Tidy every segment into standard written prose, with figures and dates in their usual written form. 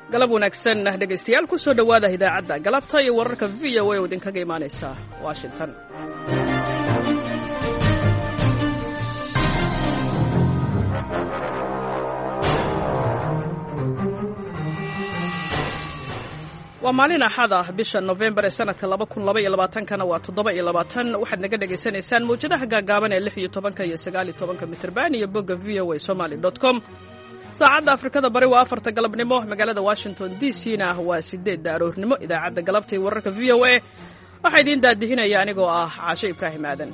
galab wanaagsan dhegaystayaal ku soo dhowaada idaacadda galabta iyo wararka VOA oo idinkaga imaanaysa Washington. waa maalin axad ah bisha November ee sanadka 2022 waa 27 waxaad naga dhageysanaysaan mowjadaha gaagaaban ee 16 iyo 19 mitirban iyo bogga voasomali.com. saacadda Afrikada bari waa 4 galabnimo, magaalada Washington DC-na waa 8 aroornimo. idaacadda galabta ee wararka VOA waxaa idin daadihinaya anigoo ah Caashe Ibraahim Aadan.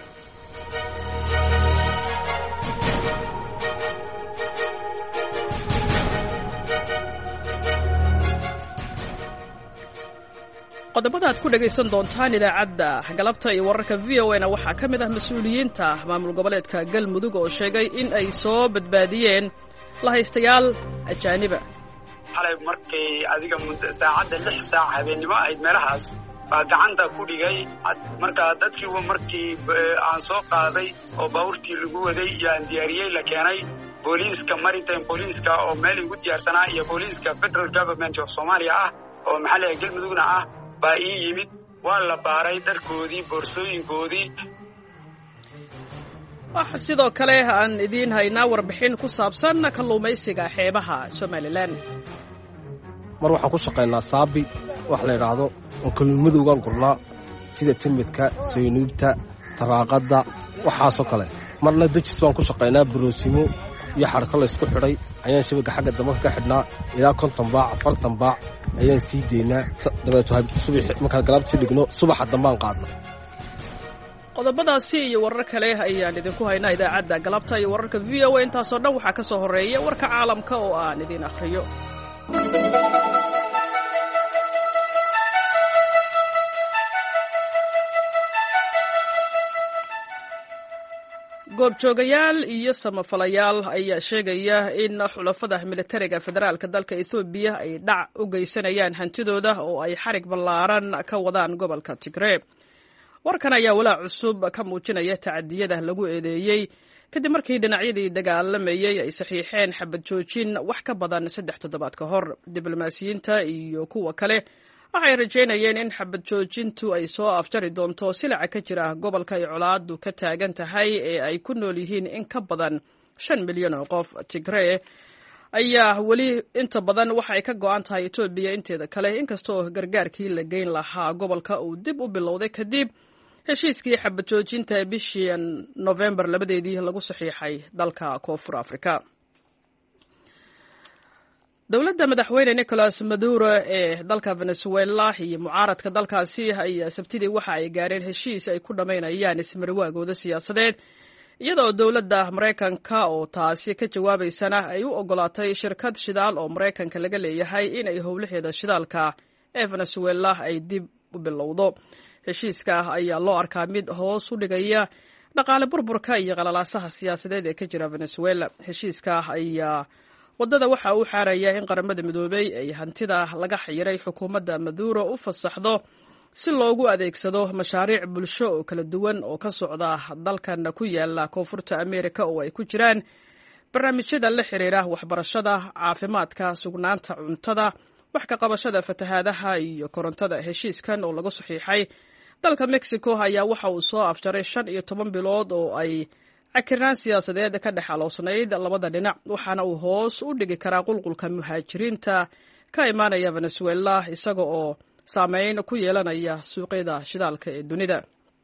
qodobada aad ku dhagaysan doontaan idaacadda galabta iyo wararka VOA-na waxaa ka mid ah mas'uuliyiinta maamul goboleedka Galmudug oo sheegay in ay soo badbaadiyeen lahaystayaal ajaaniba. xalay markay adiga saacadda 6 saac habeenimo ahayd meelahaas baa gacanta ku dhigay markaa dadkii markii aan soo qaaday oo baabuurtii lagu waday iyo aan diyaariyey la keenay booliiska maritime booliiska oo meel ugu diyaarsanaa iyo booliiska federal government of Soomaaliya ah oo maxalliga Galmudugna ah baa ii yimid. waa la baaray dharkoodii boorsooyinkoodii. waxaa sidoo kale aan idiin haynaa warbixin ku saabsan kalluumaysiga xeebaha Somaliland. mar waxaan ku shaqaynaa saabi wax la yidhaahdo oo kalluumadowgaan gurnaa sida timidka saynuubta taraaqadda waxaasoo kale. marna dejis baan ku shaqaynaa buroosimo iyo xadhko laysku xidhay ayaan shabaga xagga dambe ka xidhnaa ilaa 50 baac 40 baac ayaan sii deynaa dabeetana subax markaan galabtii dhigno subaxa dambaan qaadna. qodobadaasi iyo warar kale ayaan idinku haynaa idaacadda galabta iyo wararka VOA. intaasoo dhan waxaa ka soo horeeya warka caalamka oo aan idin akhriyo. goobjoogayaal iyo samafalayaal ayaa sheegaya in xulafada militariga federaalka dalka Ethiopia ay dhac u geysanayaan hantidooda oo ay xarig ballaaran ka wadaan gobolka Tigray. warkan ayaa walaac cusub ka muujinaya tacadiyada lagu eedeeyey kadib markii dhinacyadii dagaalamayay ay saxiixeen xabad joojin wax ka badan 3 toddobaad ka hor. diblomaasiyiinta iyo kuwa kale waxay rajeynayeen in xabad joojintu ay soo afjari doonto silaca ka jira gobolka ay colaadu ka taagan tahay ee ay ku nool yihiin in ka badan 5 milyan oo qof. Tigray ayaa weli inta badan waxa ay ka go'an tahay Ethiopia inteeda kale, inkastoo gargaarkii la geyn lahaa gobolka uu dib u bilowday kadib heshiiskii xabad joojinta bishii November 2 lagu saxiixay dalka Koonfur Afrika. dowladda madaxweyne Nicolas Maduro ee dalka Venezuela iyo mucaaradka dalkaasi ayaa sabtidii waxa ay gaareen heshiis ay ku dhameynayaan ismarwaagooda siyaasadeed, iyadoo dowladda Mareykanka oo taasi ka jawaabaysana ay u ogolaatay shirkad shidaal oo Mareykanka laga leeyahay in ay howlaheeda shidaalka ee Venezuela ay dib u bilowdo. heshiiska ayaa loo arkaa mid hoos u dhigaya dhaqaale burburka iyo qalalaasaha siyaasadeed ee ka jira Venezuela. heshiiska ayaa wadada waxa uu xaaraya in qaramada midoobay ay hantida laga xiray xukuumadda Maduro u fasaxdo si loogu adeegsado mashaariic bulsho oo kala duwan oo ka socda dalkan ku yaala Koonfurta Ameerika oo ay ku jiraan barnaamijyada la xiriira waxbarashada, caafimaadka, sugnaanta cuntada, wax ka qabashada fatahaadaha iyo korontada. heshiiskan oo lagu saxiixay dalka Mexico ayaa waxa uu soo afjaray 15 bilood oo ay cakirnaan siyaasadeed ka dhex aloosnayd labada dhinac, waxaana uu hoos u dhigi karaa qulqulka muhaajiriinta ka imaanaya Venezuela isaga oo saameyn ku yeelanaya suuqyada shidaalka ee dunida.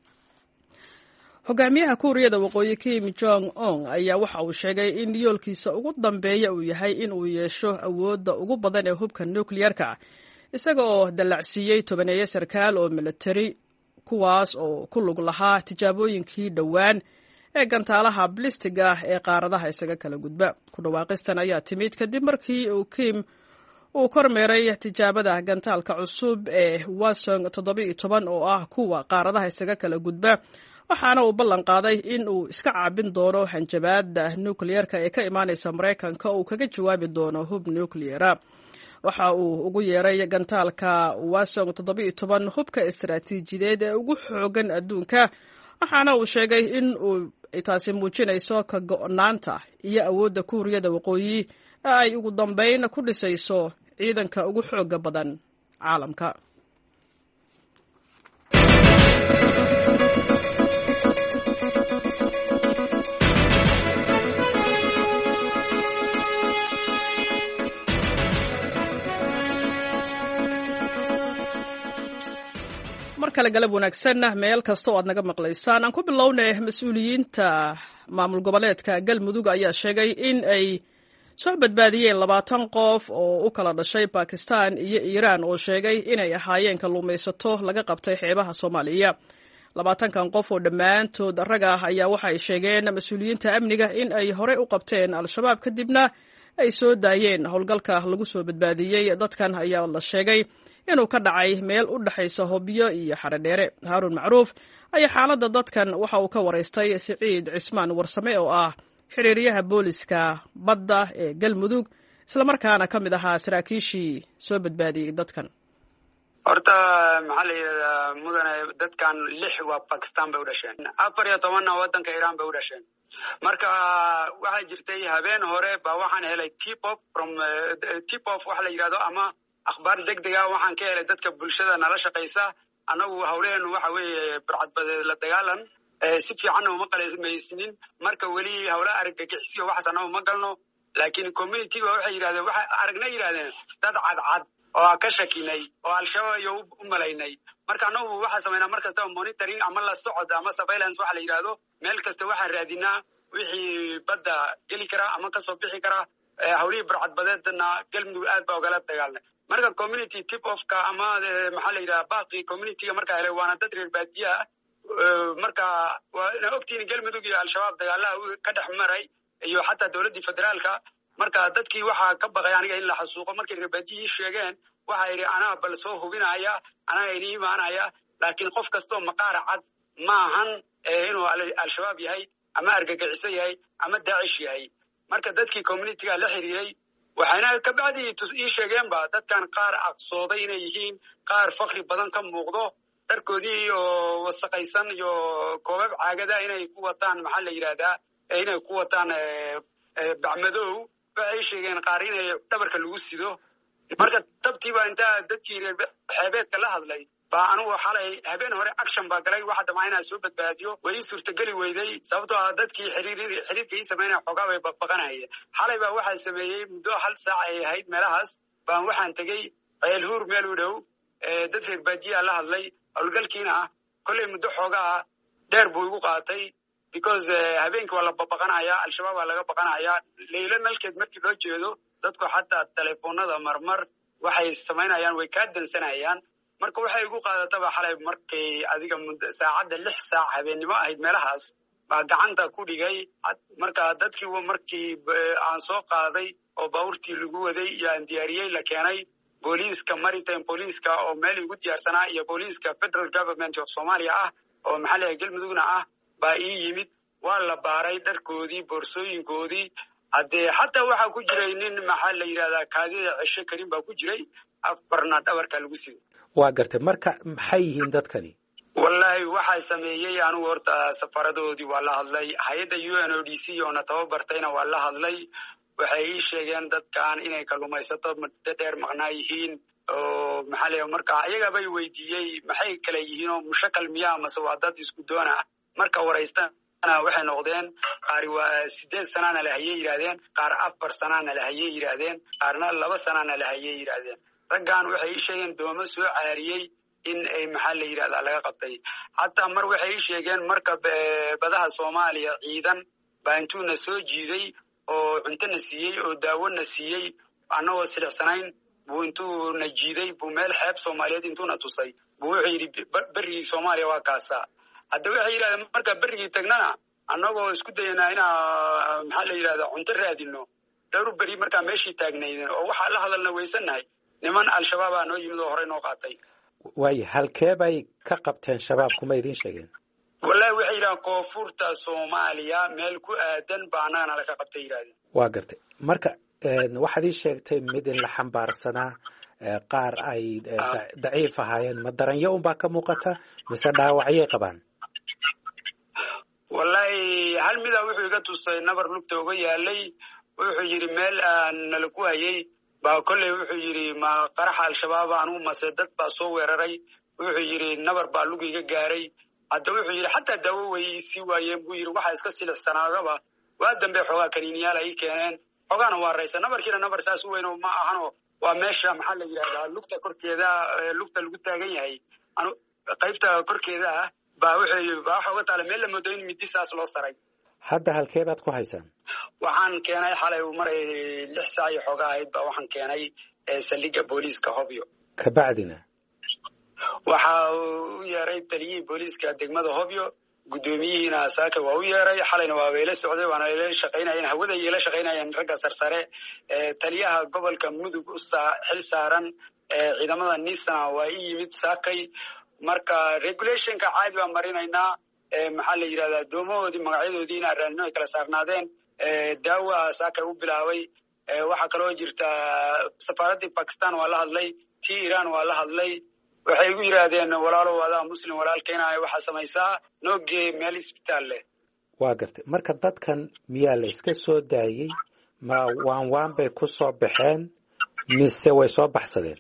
hogaamiyaha Kuuriyada Waqooyi Kim Jong Un ayaa waxa uu sheegay in yoolkiisa ugu dambeeya uu yahay in uu yeesho awoodda ugu badan ee hubka nuclear-ka, isaga oo dallacsiiyey 10 sarkaal oo military kuwaas oo ku lug lahaa tijaabooyinkii dhowaan ee gantaalaha blistiga ee qaaradaha isaga kala gudba. ku dhawaaqistan ayaa timid kadib markii uu Kim uu kormeeray tijaabada gantaalka cusub ee Hwasong 17 oo ah kuwa qaaradaha isaga kala gudba, waxaana uu ballan qaaday in uu iska caabin doono hanjabaadda nuclear-ka ee ka imaanaysa Mareykanka oo kaga jawaabi doono hub nuclear. waxa uu ugu yeeray gantaalka Hwasong 17 hubka istiraatiijiyadeed ee ugu xoogan adduunka, waxaana uu sheegay in uu taasi muujinayso ka go'naanta iyo awoodda Kuuriyada Waqooyi ay ugu dambeyn ku dhisayso ciidanka ugu xooga badan caalamka. mar kale galab wanaagsan meel kasta oo aad naga maqlaysaan. Aan ku bilownay mas'uuliyiinta maamul goboleedka Galmudug ayaa sheegay in ay soo badbaadiyeen 20 qof oo u kala dhashay Pakistan iyo Iran oo sheegay inay ahaayeen kalluumaysato laga qabtay xeebaha Soomaaliya. 20kan qof oo dhammaantood rag ah ayaa waxay sheegeen mas'uuliyiinta amniga in ay hore u qabteen al-shabaab kadibna ay soo daayeen. Howlgalka lagu soo badbaadiyey dadkan ayaa la sheegay inuu ka dhacay meel u dhaxaysa Hobyo iyo Xaradheere. Haarun Macruuf ayaa xaaladda dadkan waxa uu ka wareystay Siciid Cismaan Warsame oo ah xiriiriyaha booliska badda ee Galmudug isla markaana ka mid ahaa saraakiishii soo badbaadiyey dadkan. horta maxaa la yidhahdaa mudane dadkan 6 waa Pakistan bay u dhasheen 14 wadanka Iran bay u dhasheen. marka waxaa jirtay habeen hore baa waxaan helay tip off wax la yidhahdo ama akhbaar degdeg ah waxaan ka helay dadka bulshada nala shaqaysa. anagu hawleenu waxa weeye burcadbadeed la dagaalan si fiican uma qalaysmaysin marka weli hawla argagixisiyo waxaas anagu ma galno laakiin community-ga waxay yiraahdeen waxa aragna yiraahdeen dad cad oo ka shakinay oo al-shabaab iyo u malaynay. marka anagu waxa sameynaa markasta monitoring ama la socod ama surveillance waxa la yiraahdo meel kasta waxa raadinaa wixii badda gali kara ama ka soo bixi kara hawlihii burcadbadeedna Galmudug aad baa ogala dagaalnay. marka community tip off ka ama maxaa la yiraahdaa baaqi community-ga marka helay waana dad reer baadiya marka waa ogtiin Galmudug iyo al-shabaab dagaalaha ka dhex maray iyo xataa dawladda federaalka. marka dadkii waxa ka baqay aniga in la xasuuqo markay reer baadiyi sheegeen waxa yiri anaa bal soo hubinaya anaa inii imaanaya laakiin qof kasto maqaar cad ma ahan inuu al-shabaab yahay ama argagaxiso yahay ama daacish yahay. marka dadkii community-ga la xiriiray waxayna ka bacdi ii sheegeenba dadkan qaar aqsooday inay yihiin qaar faqri badan ka muuqdo darkoodii oo wasaqaysan iyo koobab caagada inay ku wataan maxaa la yiraahdaa inay ku wataan bacmadow waxay sheegeen qaar inay dhabarka lagu sido. marka tabtiiba inta dadkii reer xeebeedka la hadlay baa anigu xalay habeen hore action baa galay waxa dhammaanaa soo badbaadiyo way suurtageli weyday sababtoo ah dadkii xiriirka ii sameynaya xogaa way baqanayeen. xalay baa waxaa sameeyey muddo 1 saac ay ahayd meelahaas baan waxaan tegey ceel huur meel u dhow dad reer baadiya la hadlay howlgalkiina kolley muddo xoogaa dheer buu igu qaatay because habeenkii waa la baqanayaa al-shabaab waa laga baqanayaa leeyla nalkeed markii loo jeedo dadku xataa telefoonada marmar waxay sameynayaan way ka dansanayaan. marka waxay igu qaadataba xalay markay adiga saacadda 6 saac habeenimo ahayd meelahaas baa gacanta ku dhigay. marka dadkii markii aan soo qaaday oo baawurtii lagu waday yaan diyaariyey la keenay booliiska maritime booliiska oo meel igu diyaarsanaa iyo booliiska federal government of Somalia ah oo maxalliga Galmudugna ah baa ii yimid waa la baaray dharkoodii boorsooyinkoodii haddee xataa waxaa ku jiray nin maxaa la yidhahdaa kaadida cisho karin baa ku jiray afarna dhabarka lagu siday. waa gartay marka maxay yihiin dadkani? wallaahi waxaa sameeyey anigu horta safaradoodii waa la hadlay hay-adda UNODC oo na tababartayna waa la hadlay waxay ii sheegeen dadkan inay kalluumaysato muddo dheer maqnaa yihiin oo maxaa la marka ayaga bay weydiiyey maxay kala yihiin oo mushakal miyaa mase waa dad isku doona. marka waraystana waxay noqdeen qaar waa 8 sanana la hayay yiraahdeen qaar 4 sanana la hayay yiraahdeen qaarna 2 sanana la hayay yiraahdeen. raggan waxay ii sheegeen doomo soo caariyey in ay maxaa la yiraahdaa laga qabtay. xataa mar waxay ii sheegeen marka badaha Soomaaliya ciidan baa intuuna soo jiiday oo cuntana siiyey oo daawona siiyey anagoo silicsanayn buu intuuna jiiday buu meel xeeb Soomaaliyeed intuuna tusay buu wuxuu yidhi berigii Soomaaliya waa kaasaa. hadda waxay yidhahdeen marka berigii tagnana annagoo isku dayanaa inaa maxaa la yidhahdaa cunto raadino dhowr beri markaa meeshii taagnaydeen oo waxaa la hadalna weysanahay niman al-shabaab aa noo yimid oo horey noo qaatay. waayo halkee bay ka qabteen shabaab kuma idiin sheegeen? wallaahi waxay yidhahdeen koonfurta Soomaaliya meel ku aadan baa annagana laga qabtay yidhahdeen. waa gartay marka waxaad ii sheegtay mid in la xambaarsanaa qaar ay daciif ahaayeen ma daranyo unbaa ka muuqata mise dhaawacyay qabaan? wallaahi hal midaa wuxuu iga tusay nabar lugta uga yaalay wuxuu yidhi meel aan nala ku hayay baa kolley wuxuu yidhi ma qaraxa al-shabaab anugu mase dad baa soo weeraray wuxuu yidhi nabar baa lugiga gaaray hadda wuxuu yidhi xataa daawo way sii waayeen buu yidhi waxaa iska silixsanaadaba waa dambe xoogaa kaniiniyaal ay keeneen xoogaana waa raysa nabarkiina nabar saas u weyn oo ma ahano waa meesha maxaa la yidhahdaa lugta korkeeda lugta lagu taagan yahay qaybta korkeeda ah baa waxooga taala meel la moodo in midi saas loo saray. hadda halkee baad ku haysaan? waxaan keenay xalay maray 6 saac iyo xoogaa ahayd baa waxaan keenay saldhigga booliiska Hobyo. kabacdina waxa uu yeeray taliyihii booliiska degmada Hobyo gudoomiyihiina saaka waa u yeeray xalayna waa weela socday waana la shaqeynayeen hawada iyo la shaqeynayeen ragga sarsare taliyaha gobolka Mudug xil saaran ciidamada NISA waa yimid saakay marka regulationka caadi baa marinaynaa maxaa la yiraahdaa doomahoodii magacyadoodii in arrinno ay kala saarnaadeen daawa saakay u bilaabay waxa kale oo jirta safaaradda Pakistan waa la hadlay tii Iran waa la hadlay waxay igu yiraahdeen walaalo wadaa muslim walaalkeena waxa samaysaa noogee meel isbitaal leh. waa gartay marka dadkan miyaa la iska soo daayay ma waan bay ku soo baxeen mise way soo baxsadeen?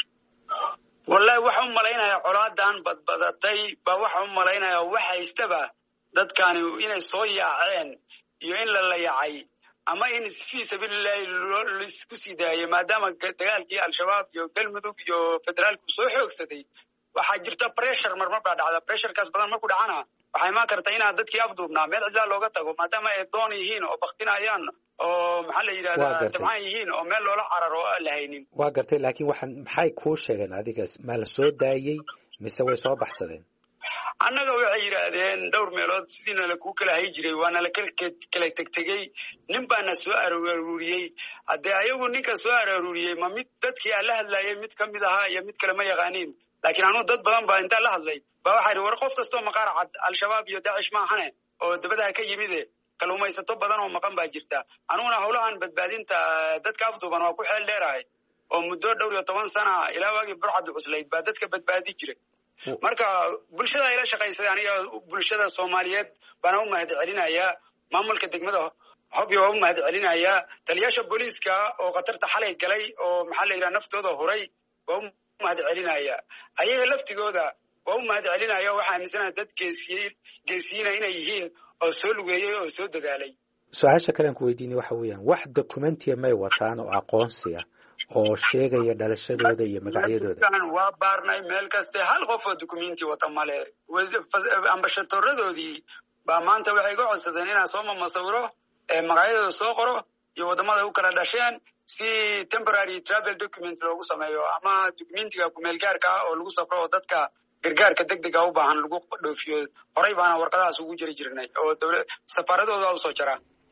wallahi waxa u malaynayaa colaadan badbadatay baa waxa u malaynayaa waxa haystaba dadkani inay soo yaaceen iyo in la layacay ama in fi sabilillahi lisku sidaayay maadaama dagaalkii al-shabaab iyo galmudug iyo federaalku soo xoogsaday waxaa jirta pressure marmar baa dhacda pressurekaas badan markuu dhacana waxay ma kartaa inaad dadkii afduubnaa meel cidla looga tago maadaama ay doon yihiin oo baktinayaan oo maxaa la yiraahdaa tabcan yihiin oo meel loola cararo oo la haynin. waa gartay laakiin maxay kuu sheegeen adigaas ma la soo daayay mise way soo baxsadeen? annaga waxay yiraahdeen dhowr meelood sidina la ku kala hay jiray waana la kala tegtegay nin baana soo aruuriyay hadee ayagu ninka soo aruuriyay ma mid dadkii la hadlayay mid kamid ahaa iyo mid kale ma yaqaanin laakiin anu dad badan baa inta la hadlay baa waxa war qof kasto maqaar cad al-shabaab iyo Daesh ma ahane oo dabada ka yimid kaluumaysato badan oo maqan baa jirta anuna howlahan badbaadinta dadka afduuban waa ku xeel dheerahay oo muddo dhowr iyo 10 sano ilaa waagi burcad cuslayd baa dadka badbaadi jiray marka bulshada ila shaqeysay aniga bulshada Soomaaliyeed baan u mahad celinayaa maamulka degmada Hobyo u mahad celinayaa taliyaasha booliiska oo qatarta xalay galay oo maxaa la yiraahdaa naftooda horay oo mahad celinayaa ayaga laftigooda oo mahad celinayaa waxa aaminsanaa dad geesiina inay yihiin oo soo lugeeyay oo soo dadaalay. su'aasha kale aan ku weydiinay waxa weeyaan wax documentiya may wataan oo aqoonsiga oo sheegaya dhalashadooda iyo magacyadooda? waa baarnay meel kasta hal qof oo documenti wata male ambashadoradoodii baa maanta waxay ka codsadeen inaan soo masawiro magacyadooda soo qoro iyo wadamada u kala dhasheen si temporary travel document loogu sameeyo ama documentiga ku meel gaarka oo lagu safro oo dadka gargaarka degdega u baahan lagu dhoofiyo horay baana warqadaas ugu jirnay oo safaaradooda u soo jara.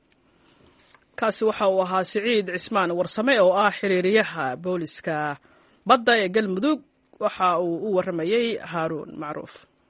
kaasi waxa uu ahaa Siciid Cismaan Warsame oo ah xiriiriyaha booliska badda ee Galmudug waxa uu u waramayay Haaruun Macruuf.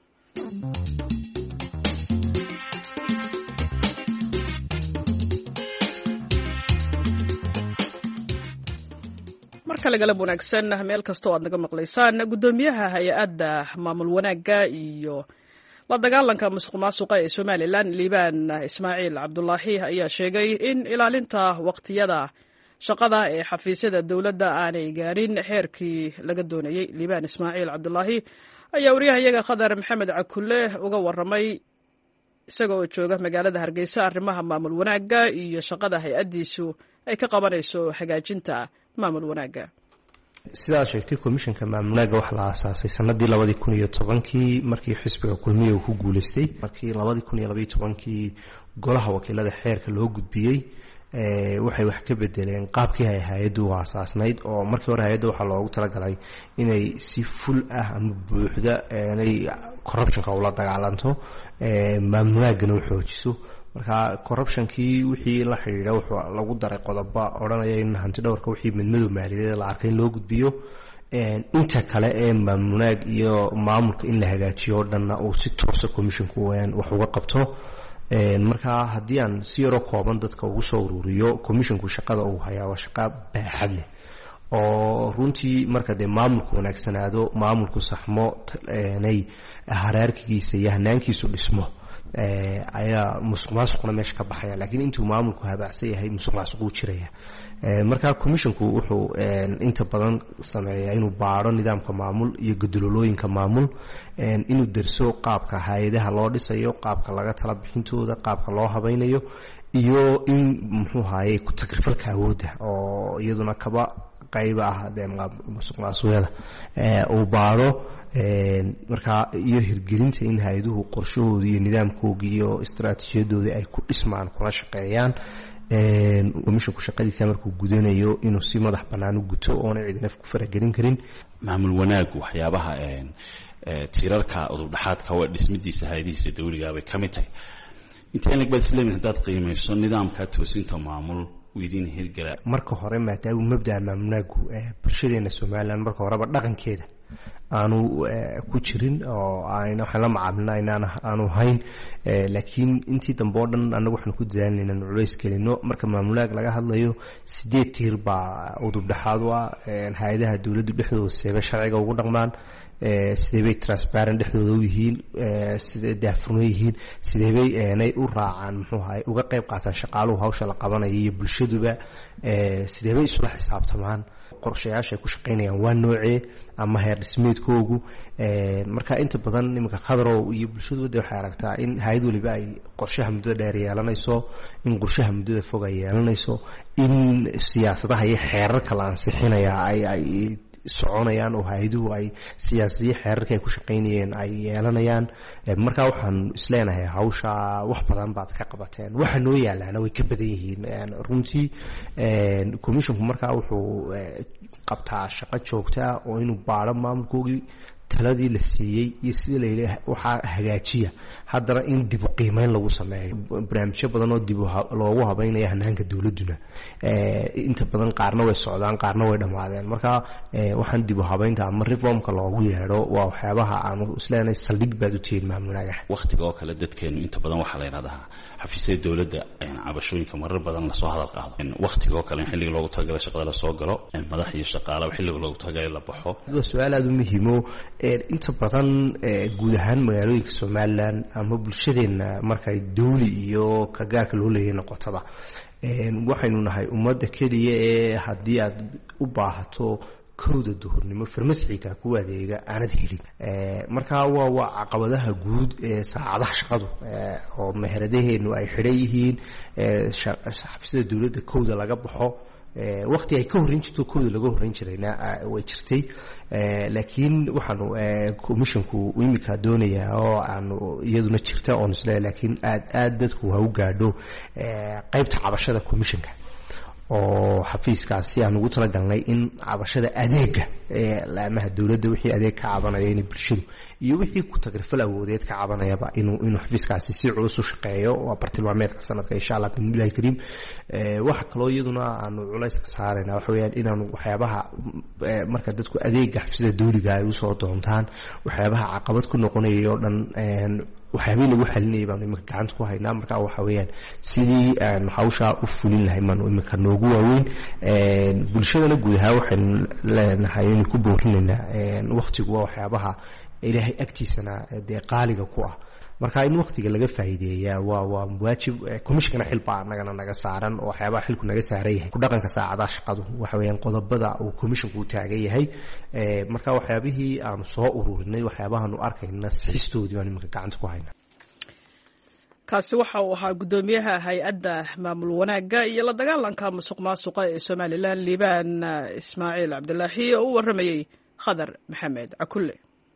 markale galab wanaagsan meel kasta oo aad naga maqlaysaan gudoomiyaha hay'adda maamul wanaagga iyo la dagaalanka musuqmaasuqa ee Somaliland Liibaan Ismaaciil Cabdullaahi ayaa sheegay in ilaalinta waqtiyada shaqada ee xafiisyada dawladda aanay gaarin xeerkii laga doonayay. Liibaan Ismaaciil Cabdullaahi ayaa wariyahayaga Khadar Maxamed Cakulle uga waramay isagoo jooga magaalada Hargeysa arrimaha maamul wanaagga iyo shaqada hay'adiisu ay ka qabanayso hagaajinta maamul wanaagga. sidaa sheegtay komishanka maamul wanaagga waxa la aasaasay sanadii 2010 markii xisbiga kulmiye uu ku guuleystay markii 2012 golaha wakiilada xeerka loo gudbiyay waxay wax ka bedeleen qaabkii ay hay'addu u aasaasnayd oo markii hore hay'adda waxa loogu talagalay inay si full ah ama buuxda inay corruptionka ula dagaalanto maamul wanaagga u xoojiso marka corruptionkii wixii la xiriira wuxuu lagu daray qodobo oranaya in hanti dhowrka wixii midmadow maaliyadeed la arkay in loo gudbiyo inta kale ee maamul wanaag iyo maamulka in la hagaajiyo dhanna uu si toos ah commissionku wax uga qabto marka haddii aan si yaro kooban dadka ugu soo ururiyo commissionku shaqada uu hayaa waa shaqo baaxad leh oo runtii marka dee maamulku wanaagsanaado maamulku saxmo inay haraarkigiisa iyo hanaankiisu dhismo ayaa musuqmaasuqna meesha ka baxaya laakiin intuu maamulku habaacsan yahay musuqmaasuquu jiraya marka commissionku wuxuu inta badan sameeyaa inuu baaro nidaamka maamul iyo gudulolooyinka maamul inuu derso qaabka hay'adaha loo dhisayo qaabka laga tala bixintooda qaabka loo habaynayo iyo in muxuu haayay ku tagrifalka awoodda oo iyaduna kaba qayb ah musuqmaasuqyada uu baaro marka iyo hirgelinta in hay'aduhu qorshahooda iyo nidaamkooda iyo istaraatiijiyadooda ay ku dhismaan kuna shaqeeyaan commissionku shaqadiisa markuu gudanayo inuu si madax bannaan u guto oona cidina ku faragelin karin maamul wanaagu waxyaabaha tiirarka udubdhaxaadka waa dhismidiisa hay'adihiisa dawliga bay ka mid tahay intaan laga badisleemin haddaad qiimayso nidaamka toosinta maamul weydiin hirgala marka hore maadaama mabda'a maamul wanaagu bulshadeena Soomaaliland marka horeba dhaqankeeda aanu ku jirin oo waxaan la macaamilnaa aanu hayn laakiin intii dambe oo dhan anagu waxaan ku dadaalnaa inaan culays gelino marka maamulaag laga hadlayo 8 tiir baa udubdhaxaad ah hay'adaha dawladdu dhexdooda seeba sharciga ugu dhaqmaan sidee bay transparent dhexdooda u yihiin sidee daafurno yihiin sidee bay aanay u raacaan muxuu ahay uga qayb qaataan shaqaaluhu hawsha la qabanayo iyo bulshaduba sidee bay isula xisaabtamaan qorshayaasha ay ku shaqeynayaan waa noocee ama heer dhismeedkoogu marka inta badan nimanka khadrow iyo bulshadu waxay aragtaa in hay'ad waliba ay qorshaha muddada dheer yeelanayso in qorshaha muddada fog ay yeelanayso in siyaasadaha iyo xeerarka la ansixinaya ay soconayaan oo hay'aduhu ay siyaasadiyo xeerarka ay ku shaqeynayeen ay yeelanayaan marka waxaan isleenahay hawsha wax badan baad ka qabateen waxa noo yaalaana way ka badan yihiin runtii commissionku marka wuxuu qabtaa shaqo joogto ah oo inuu baaro maamulkoogii taladii la siiyey iyo sida la yidhi waxaa hagaajiya haddana in dib u qiimeyn lagu sameeyo barnaamijyo badan oo dib loogu habaynayo hanaanka dawladduna inta badan qaarna way socdaan qaarna way dhammaadeen marka waxaan dib u habaynta ama reformka loogu yeedho waa waxyaabaha aanu isleenahay saldhig baad u tihiin maamulnaaga waqtiga oo kale dadkeenu inta badan waxaa la yidhahdaa xafiisyada dawladda cabashooyinka marar badan lasoo hadal qaado waqtiga oo kale in xilliga loogu talagalay shaqada lasoo galo madax iyo shaqaalaba xilliga loogu talagalay la baxo waa su-aal aada u muhiimo inta badan guud ahaan magaalooyinka Somaliland ama bulshadeena markay dawli iyo ka gaarka loo leeyahay noqotaba waxaynu nahay ummadda kaliya ee haddii aad u baahato kowda duhurnimo farmasiga ku adeega aanad helin marka waa caqabadaha guud ee saacadaha shaqadu oo meheradaheenu ay xidhan yihiin xafiisyada dawladda kowda laga baxo waqti ay ka horeyn jirto kooda laga horeyn jirayna way jirtay laakiin waxaanu commissionku imika doonayaa oo aanu iyaduna jirta oo isla laakiin aad dadku ha u gaadho qaybta cabashada commissionka oo xafiiskaasi aan ugu talagalnay in cabashada adeega laamaha dawladda wixii adeeg ka cabanaya in bulshadu iyo wixii ku tagrifal awoodeed ka cabanayaba inuu xafiiskaasi si culus u shaqeeyo waa bartilmaameedka sanadka insha Allah billahi kariim waxa kale iyaduna aanu culays ka saarayna waxa weeyaan inaanu waxyaabaha marka dadku adeega xafiisyada dawliga ay u soo doontaan waxyaabaha caqabad ku noqonayo dhan waxyaabihii lagu xalinayay baanu imika gacanta ku haynaa marka waxa weeyaan sidii aan hawsha u fulin lahay maanu imika noogu waaweyn bulshadana guud ahaan waxaynu leenahay inuu ku boorinaynaa waqtigu waa waxyaabaha ilaahay agtiisana dee qaaliga ku ah marka in waqtiga laga faa'iideeyaa waa waajib commissionka xilba anagana naga saaran oo waxyaabaha xilku naga saaran yahay ku dhaqanka saacadaha shaqadu waxa weeyaan qodobada uu commissionku u taagan yahay marka waxyaabihii aan soo ururinay waxyaabahaanu arkayna sixistoodii aan imika gacanta ku haynaa kaasi waxa uu ahaa guddoomiyaha hay-adda maamul wanaagga iyo la dagaalanka musuqmaasuqa ee Somaliland Liibaan Ismaaciil Cabdilaahi oo u waramayay Khadar Maxamed Cakulle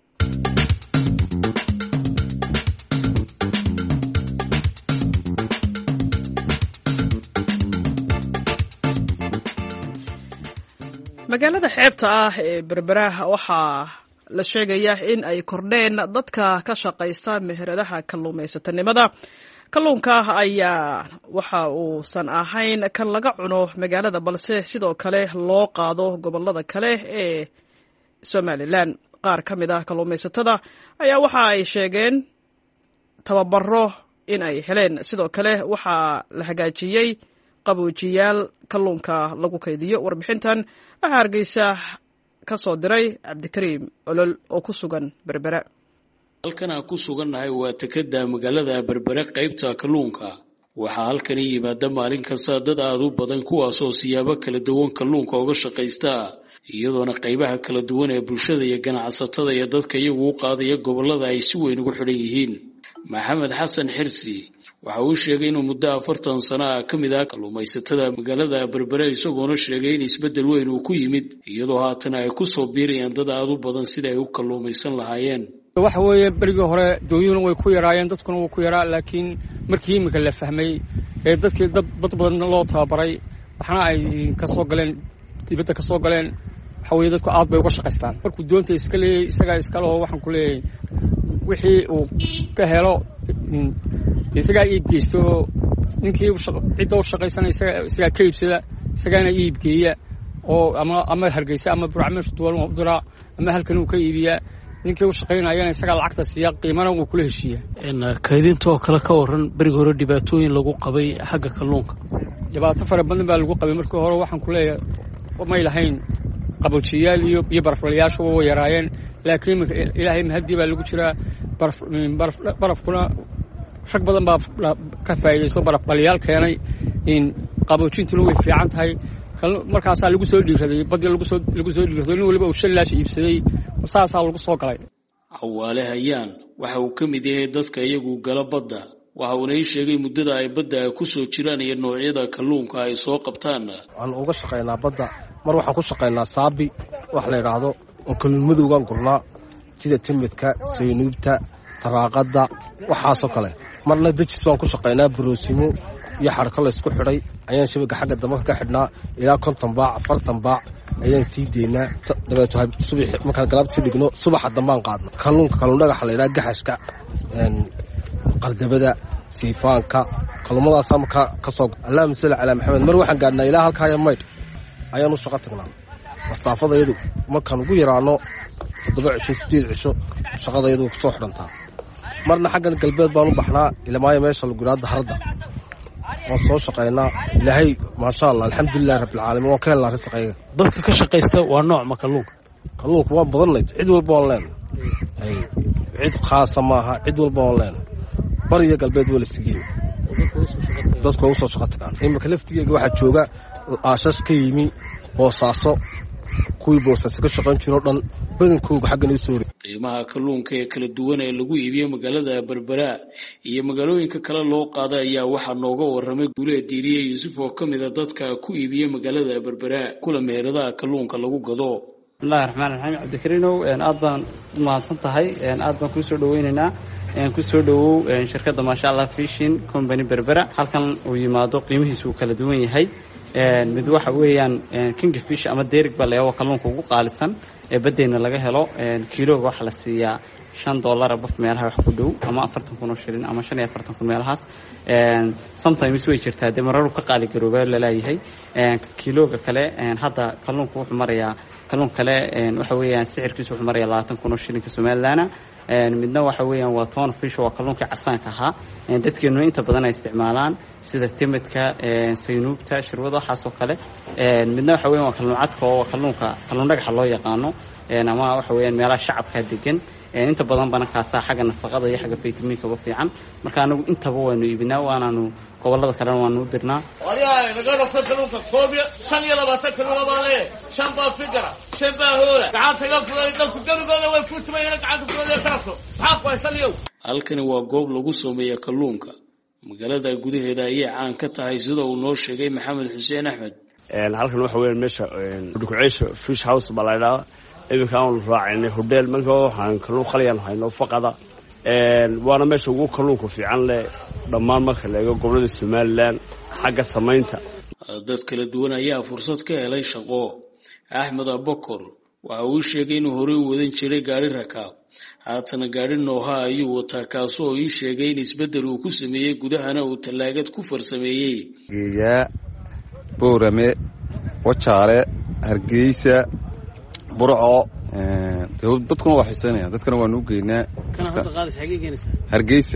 magaalada xeebta ah ee Berbera waxaa la sheegayaa in ay kordheen dadka ka shaqeysta meheradaha kalluumaysatanimada kalluunka ayaa waxa uusan ahayn kan laga cuno magaalada balse sidoo kale loo qaado gobolada kale ee Somaliland qaar ka mid ah kalluumaysatada ayaa waxa ay sheegeen tababaro in ay heleen sidoo kale waxaa la hagaajiyay qaboojiyaal kalluunka lagu kaydiyo warbixintan waxaa Hargeysa ka soo diray Cabdikariim Olol oo ku sugan Berbera halkan aan ku sugannahay waa takada magaalada Berbera qaybta kalluunka waxaa halkani yimaada maalin kasta dad aad u badan kuwaasoo siyaabo kala duwan kalluunka uga shaqaysta iyadoona qaybaha kala duwan ee bulshada iyo ganacsatada iyo dadka iyagu u qaadaya gobolada ay si weyn ugu xidhan yihiin Maxamed Xasan Xirsi waxa uu sheegay inuu muddo 40 sano ka mid ah kalluumaysatada magaalada Berbera isagoo sheegay in isbedel weyn uu ku yimid iyadoo haatan ay ku soo biirayaan dad aad u badan sida ay u kalluumaysan lahaayeen waxa weeye bariga hore dooyuuna way ku yaraayeen dadkuna way ku yaraa laakiin markii imika la fahmay ee dadkii dad badan loo tababaray waxna ay ka soo galeen dibadda ka soo galeen waxa weeye dadku aad bay uga shaqaystaan markuu doonta iska leeyahay isaga iska loo waxaan ku leeyahay wixii uu ka helo isaga iib geysto ninkii cid oo shaqaysanaysa isaga ka iibsada isagana iib geeya oo ama hargeysa ama burcamash duwan u dira ama halkan uu ka iibiya ninkii uu shaqaynayana isaga lacagta siiya qiimana uu kula heshiiya kaydinta oo kale ka waran bariga hore dhibaatooyin lagu qabay xagga kalluunka dhibaato fara badan baa lagu qabay markii hore waxaan ku leeyahay may lahayn qaboojiyaal iyo baraflayaashu way yaraayeen laakiin ilaahay mahadii baa lagu jiraa barafkuna rag badan baa ka faa'iideysto baraflayaal keenay in qaboojintuna way fiican tahay markaas lagu soo dhiiraday badii lagu soo dhiiraday in waliba uu shallaash iibsaday saasaa lagu soo galay Xawaale Hayaan waxa uu ka mid yahay dadka iyagu gala badda waxa uu ay sheegay muddada ay badda ku soo jiraan iyo noocyada kalluunka ay soo qabtaan aan uga shaqeynaa badda mar waxaan ku shaqeynaa saabi wax la yiraahdo oo kalluumadoogan gurnaa sida timidka saynuubta taraaqada waxaas oo kale marna dajis baan ku shaqeynaa buroosimo iyo xarko la isku xidhay ayaan shabaga xagga dambe ka xidhnaa ilaa 50 baac 40 baac ayaan sii deynaa dabeeto subax markaan galabtii dhigno subaxa dambaan qaadno kalluunka kalluun dhagax la yiraahdo gaxashka qardabada siifaanka kalluumadaas marka ka soo Allahumma salli ala Muhammad mar waxaan gaadnaa ilaa halka ay mayd ayaan u shaqo tagnaa wastaafadayadu markaan ugu yaraano 7 cisho shaqadayadu ku soo xidhantaa marna xaggan galbeed baan u baxnaa ilaa meesha lagu yiraahdo harada waan soo shaqeynaa ilaahay ma sha Allah alxamdulillah rabbil caalamiin waan ka helnaa risqayga dadka ka shaqeysta waa nooc ma kalluunka waa badanleed cid walba oo leen cid khaas maaha cid walba oo leen bariga galbeed wala sigeen dadku u soo shaqataan imika laftigeega waxa jooga aashash ka yimi boosaaso kuwii boosaaso ka shaqayn jiro dhan badankooda xaggan u soo qiimaha kalluunka ee kala duwan ee lagu iibiyo magaalada Berbera iyo magaalooyinka kale loo qaaday ayaa waxa nooga waramay Guuleed Diiriye Yuusuf oo kamid ah dadka ku iibiyo magaalada Berbera kula meherada kalluunka lagu gado bismillaahir rahmaanir rahiim Cabdikariinow aad baan mahadsan tahay aad baan ku soo dhaweynaynaa ku soo dhawow shirkadda Masha Allah Fishing Company Berbera halkan uu yimaado qiimihiisu kala duwan yahay mid waxa weeyaan kingfish ama deerig baa leeyahay kalluunka ugu qaalisan ee badeena laga helo kiilooga waxa la siiyaa $5 baf meelaha wax ku dhow ama 40,000 shilin ama 45,000 meelahaas sometimes way jirtaa marar ka qaali garoobay la leeyahay kiilooga kale hadda kalluunku wuxuu marayaa kalluun kale waxa weeyaan sicirkiisu wuxuu marayaa 20,000 shilin Soomaaliland midna waxa weeyaan waa ton fish oo kalluunka casaanka ahaa dadkeenu inta badan ay isticmaalaan sida timidka saynuubta shirwada waxaas oo kale midna waxa weeyaan waa kalluun cadka oo kalluun dhagax loo yaqaano ama waxa weeyaan meelaha shacabka degan inta badan bana kaasa xagga nafaqada iyo xagga fitamiinka ugu fiican marka anagu intaba waanu iibinaa waanaanu gobolada kale waanu u dirnaa wariyaha laga dhafo kalluunka koobiya 25 kalluun baa le shamba fikra shamba hora gacanta ga furay dadku garigooda way ku tumayeen gacanta furay karaso maxaa ku haysaniyo halkani waa goob lagu sameeyo kalluunka magaalada gudaheeda ayay caan ka tahay sida uu noo sheegay Maxamed Xuseen Axmed halkan waxa weeyaan meesha dukuceysha fish house balayda iminka aan raacinay hotel mango waxaan kalluun khaliyan hayno faqada waana meesha ugu kalluunka fiican leh dhammaan marka la eego gobolada Soomaaliland xagga samaynta dad kala duwan ayaa fursad ka helay shaqo Axmed Abakar waxa uu sheegay inuu hore u wadan jiray gaari rakaab haatan gaari nooha ayuu wataa kaasoo ii sheegay in isbedel uu ku sameeyay gudahana uu talaagad ku farsameeyay geeya boorame wajaale hargeysa burco dadkuna waa xiisanayaan dadkana waan u geynaa kana hadda qaalis xaqiiqinaysa hargeysa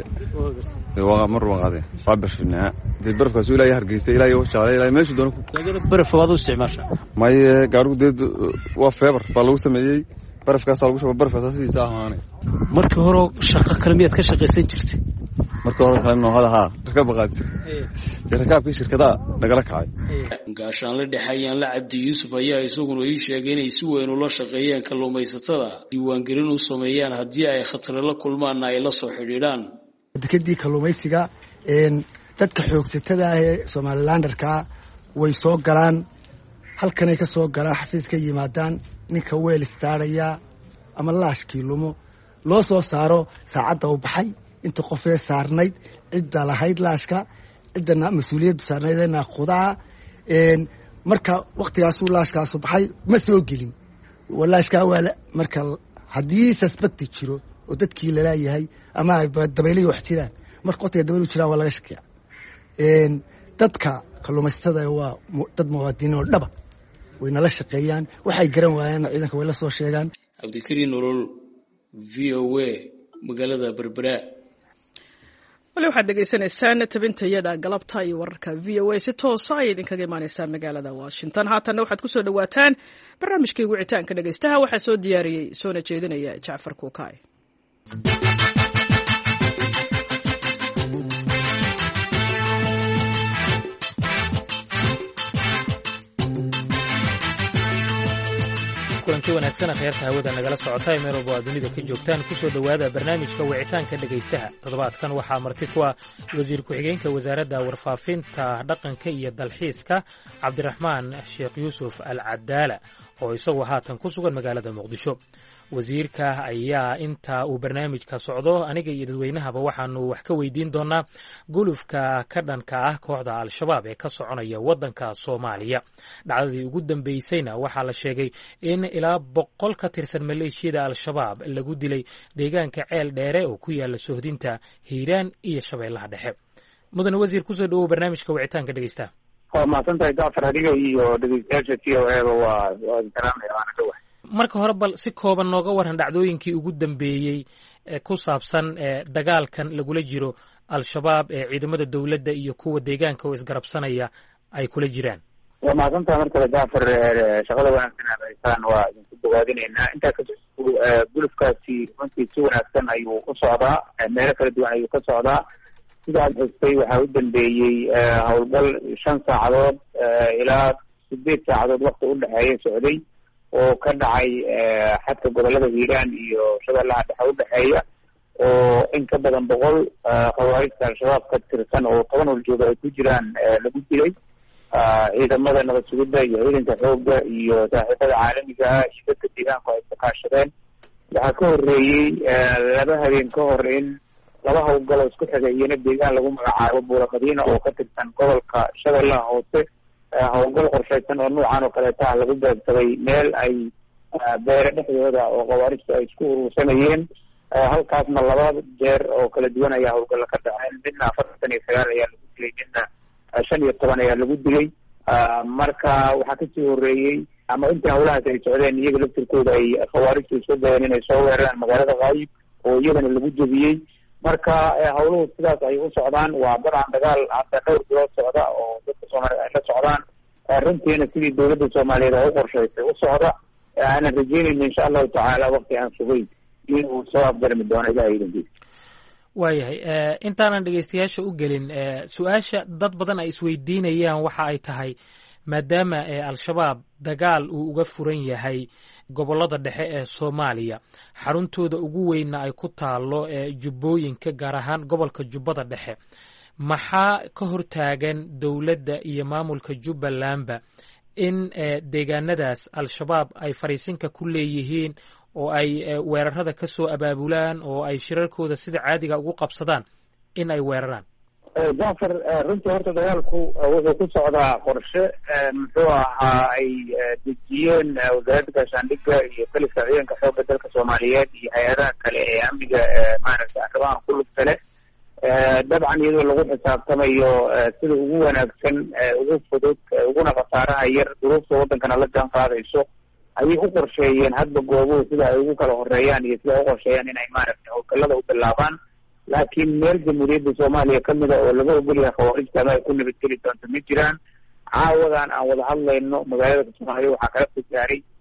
waa mar waqade waa barfinaa dib barfkaas ilaa hargeysa ilaa iyo wajaale ilaa meesha doon laga barf waad u isticmaashaa may gaarigu deed waa feebar baa lagu sameeyay barafkaasaa lagu shuba barafkaasaa sidiisa ahaanay. markii hore shaqo kale miyaad ka shaqaysan jirtay? markii hore kale noohada haa rakaab qaadsi rakaabkii shirkadaha nagala kacay. gaashaanle dhexe ayaan la cabdi yuusuf ayaa isaguna ii sheegay inay si weyn ula shaqeeyaan kalluumaysatada diiwaangelin u sameeyaan haddii ay khatar la kulmaanna ay la soo xidhiidhaan. dekedii kalluumaysiga dadka xoogsatada ah ee Somalilanderka way soo galaan halkanay ka soo galaan xafiiska yimaadaan ninka weel istaaraya ama laashkii lumo loo soo saaro saacadda u baxay inta qofee saarnayd cidda lahayd laashka ciddana mas-uuliyadda saarnaydna qudaa marka waqtigaasuu laashkaasu baxay ma soo gelin walaashkaa waa marka haddii suspect jiro oo dadkii laleeyahay ama dabaylayo wax jiraan marka waqtiga dabaylu jiraan waa laga shakiya dadka kalluumaysatada waa dad muwaadiniin oo dhaba way nala shaqeeyaan waxay garan waayaan ciidanka way la soo sheegaan. cabdikariin nolol VOA magaalada Berbera. wali waxaad degeysanaysaan tabintayada galabta iyo wararka VOA si toos ah idinkaga imaanaysaa magaalada Washington. haatanna waxaad ku soo dhawaataan barnaamijkii wicitaanka dhageystaha waxaa soo diyaariyey soona jeedinaya Jacfar Kuukay. kulanti wanaagsan khayrta hawada nagala socota meel walba dunida ka joogtaan ku soo dhawaada barnaamijka wicitaanka dhageystaha. toddobaadkan waxaa marti ku ah wasiir ku-xigeenka wasaaradda warfaafinta dhaqanka iyo dalxiiska Cabdiraxmaan Sheekh Yuusuf Al Cadaala oo isagu haatan ku sugan magaalada Muqdisho. wasiirka ayaa inta uu barnaamijka socdo aniga iyo dadweynahaba waxaanu wax ka weydiin doonaa gulufka ka dhanka ah kooxda al-shabaab ee ka soconaya waddanka Soomaaliya. dhacdadii ugu dambeysayna waxaa la sheegay in ilaa 100 ka tirsan maleeshiyada al-shabaab lagu dilay deegaanka ceel dheere oo ku yaala sohdinta Hiiraan iyo Shabeellaha Dhexe. mudane wasiir ku soo dhawow barnaamijka wicitaanka dhageysta. waa mahadsantahay Jacfar adiga iyo dhageystayaasha VOA waa salaamaya dhawaad. marka hore bal si kooban nooga waran dhacdooyinkii ugu dambeeyey ku saabsan dagaalkan lagula jiro al-shabaab ee ciidamada dawladda iyo kuwa deegaanka oo isgarabsanaya ay kula jiraan. waa mahadsantahay markale Jacfar shaqada wanaagsan aad haysaan waa idinku dhawaadinaynaa. intaa kadib gulufkaasi runtii si wanaagsan ayuu u socdaa meelo kala duwan ayuu ka socdaa. sidaad xustay waxaa u dambeeyey howlgal 5 saacadood ilaa 8 saacadood waqti u dhexeeya socday oo ka dhacay xadka gobolada Hiiraan iyo Shabeellaha Dhexe u dhexeeya oo in ka badan 100 khawaarijta al-shabaab ka tirsan oo 10 horjooga ay ku jiraan lagu dilay. ciidamada nabad sugidda iyo ciidanka xoogga iyo saaxiibada caalamiga ah iyo dadka deegaanku ay ka kaashadeen. waxaa ka horreeyey 2 habeen ka hor in 2 howlgalo isku xigay iyana deegaan lagu magacaabo Buura Madiina oo ka tirsan gobolka Shabeellaha Hoose howlgal qorshaysan oo noocan oo kaleeta lagu beegsaday meel ay beere dhexdooda oo khawaarijtu ay isku urursanayeen. halkaasna 2 jeer oo kala duwan ayaa howlgalla ka dhaceen. midna 49 ayaa lagu dilay midna 15 ayaa lagu dilay. marka waxaa kasii horreeyey ama intii howlahaas ay socdeen iyaga laftirkooda ay khawaarijtu isku dayeen inay soo weeraraan magaalada Qaayib oo iyagana lagu jebiyey. marka howluhu sidaas ay u socdaan. waa dabcan dagaal hadda dhowr bilood socda oo dadka Soomaaliyeed ay la socdaan. runtiina sidii dawladda Soomaaliyeed oo u qorshaysay u socda. aanan rajeynayno insha Allahu tacaala waqti aan sugayn inuu soo afgarmi doono ilaahay idinkiisa. waayahay intaanan dhegeystayaasha u gelin su-aasha dad badan ay isweydiinayaan waxa ay tahay maadaama al-shabaab dagaal uu uga furan yahay gobolada dhexe ee Soomaaliya xaruntooda ugu weynna ay ku taalo jubbooyinka gaar ahaan gobolka Jubbada Dhexe maxaa ka hortaagan dawladda iyo maamulka Jubbalandba in deegaanadaas al-shabaab ay fariisinka ku leeyihiin oo ay weerarada ka soo abaabulaan oo ay shirarkooda sida caadiga ugu qabsadaan in ay weeraraan. Jacfar runtii horta dagaalku wuxuu ku socdaa qorshe muxuu ahaa ay dejiyeen wasaaradda gaashaandhigga iyo taliska ciidanka xoogga dalka Soomaaliyeed iyo hay-adaha kale ee amniga maaragtay arrimaha ku lugta leh. dabcan iyadoo lagu xisaabtamayo sida ugu wanaagsan ugu fudud uguna khasaaraha yar duruufta waddankana la jaan qaadayso ayay u qorsheeyeen hadba goobuhu sida ay ugu kala horeeyaan iyo sida ay u qorsheeyaan inay maaragtay howlgallada u bilaabaan. laakiin meel jamhuuriyadda Soomaaliya ka mida oo laga ogol yahay khawaarijta ama ay ku nabadgeli doonto ma jiraan. caawadan aan wada hadlayno magaalada Soomaaliya waxaa kala soo gaaray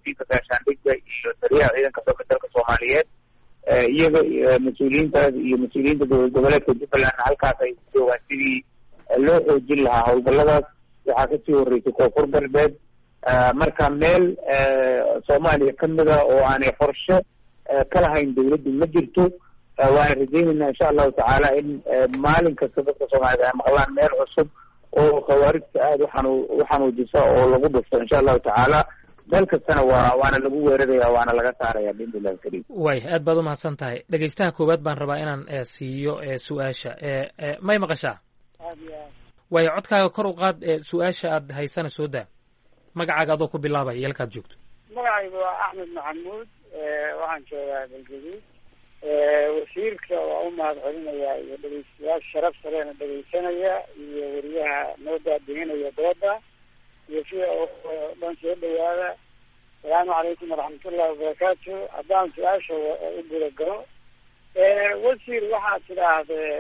wasiirka gaashaandhigga iyo taliyaha ciidanka xooga dalka soomaaliyeed iyaga mas-uuliyiintaas iyo mas-uuliyiinta dowlad goboleedka jubbaland halkaas ay ku joogaan sidii loo xoojin lahaa howlgalladaas. waxaa kasii horreysay koonfur galbeed marka meel soomaaliya kamida oo aanay qorshe ka lahayn dawladdu ma jirto. waana rajaynaynaa insha allahu tacaala in maalin kasta dadka soomaaliyed ay maqlaan meel cusub oo khawaarijta aada uxanuujisa oo lagu dhufto insha allahu tacaala. meel kastana waana lagu weeraraya waana laga saaraya biidnillahi kariim. way aad baad umahadsan tahay. dhegeystaha koowaad baan rabaa inaan siiyo su-aasha may maqashaa? waayo codkaaga kor u qaad su-aasha aad haysana soo daa. magacaaga adoo ku bilaabaya iyo halkaad joogto. magacaygu waa axmed maxamuud waxaan joogaa galgaduud. wasiirka waa u mahad celinayaa iyo dhegeystayaasha sharaf saleena dhegeysanaya iyo weriyaha noo daadihinaya dooda iyo sida dhan soo dhawaada. asalaamu calaykum waraxmatullahi wabarakaatu. haddaan su-aasha u guda galo wasiir waxaad tidhaahdee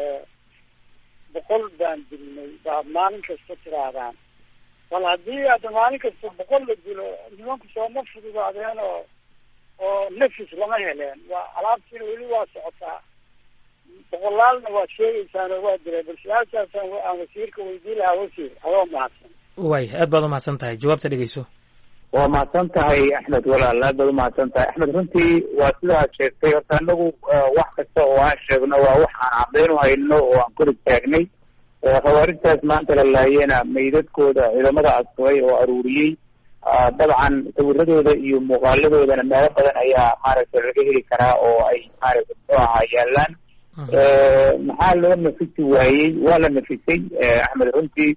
100 baan dilnay baad maalin kasta tidhaahdaan. bal haddii hadda maalin kasta 100 la dilo nimanku sooma fududaadeen oo nafis lama heleen. waa alaabtiina weli waa socotaa, boqolaalna waad sheegeysaan oo waa dilay. bal su-aashaasaan aan wasiirka weydiin lahaa. wasiir adoo mahadsan. way aad baad umahadsan tahay. jawaabta dhegeyso. waa mahadsan tahay axmed walaal, aad baad umahadsan tahay axmed. runtii waa sidaad sheegtay. horta anagu wax kasta oo aan sheegno waa wax aan caddayn u hayno oo aan kor istaagnay. khawaarijtaas maanta la laayena meydadkooda ciidamada asturay oo aruuriyey. dabcan sawiradooda iyo muuqaaladoodana meelo badan ayaa maaragtay laga heli karaa oo ay maaragtay muxuu ahaa yaalaan. maxaa loo nafisi waayey? waa la nafisay axmed. runtii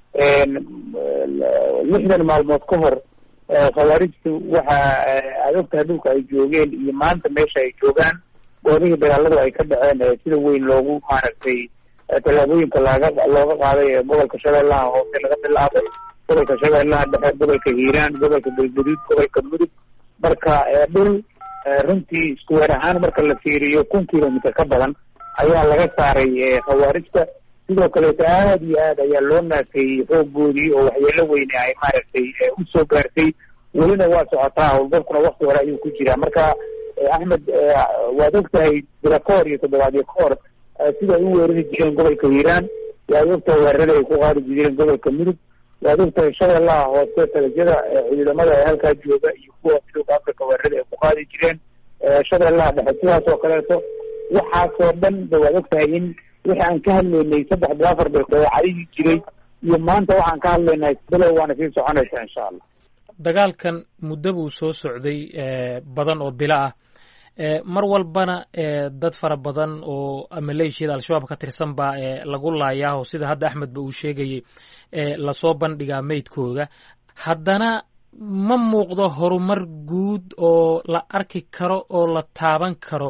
60 maalmood ka hor khawaarijtu waxa aad ogtahay dhulka ay joogeen iyo maanta meesha ay joogaan, goobihii dagaaladu ay ka dhaceen sida weyn loogu maaragtay tallaabooyinka looga qaaday gobolka shabeellaha hoose laga bilaabay, gobolka shabeellaha dhexe, gobolka hiiraan, gobolka galgaduud, gobolka mudug. marka dhul runtii isku weer ahaan marka la fiiriyo 1 kilomitr ka badan ayaa laga saaray khawaarijta. sidoo kaleeto aad iyo aad ayaa loo naafeeyey xooggoodii oo waxyeelo weyne ay maaragtay usoo gaartay. welina waa socotaa howlgalkuna wakti hore ayuu ku jiraa. marka axmed waad ogtahay bila ka hor iyo toddobaadyo ka hor sida ay u weerari jireen gobolka hiiraan. waad ogtahay weerarada ay ku qaadi jireen gobolka mudug. waad ogtahay shabeellaha hoose talajyada ciidamada ee halkaa jooga iyo kuwa midooda africa weerarada ay ku qaadi jireen. shabeellaha dhexe sidaas oo kaleeto. waxaasoo dhan ba waad ogtahay in wixii aan ka hadlaynay 3 bil 4 bil cadigi jiray iyo maanta waxaan ka hadlaynay bilow waana sii soconaysa insha allah. dagaalkan muddo buu soo socday badan oo bilo ah. mar walbana dad fara badan oo maleeshiyada al-shabaab ka tirsan baa lagu laayaa oo sida hadda axmed ba uu sheegayay lasoo bandhigaa meydkooda. haddana ma muuqdo horumar guud oo la arki karo oo la taaban karo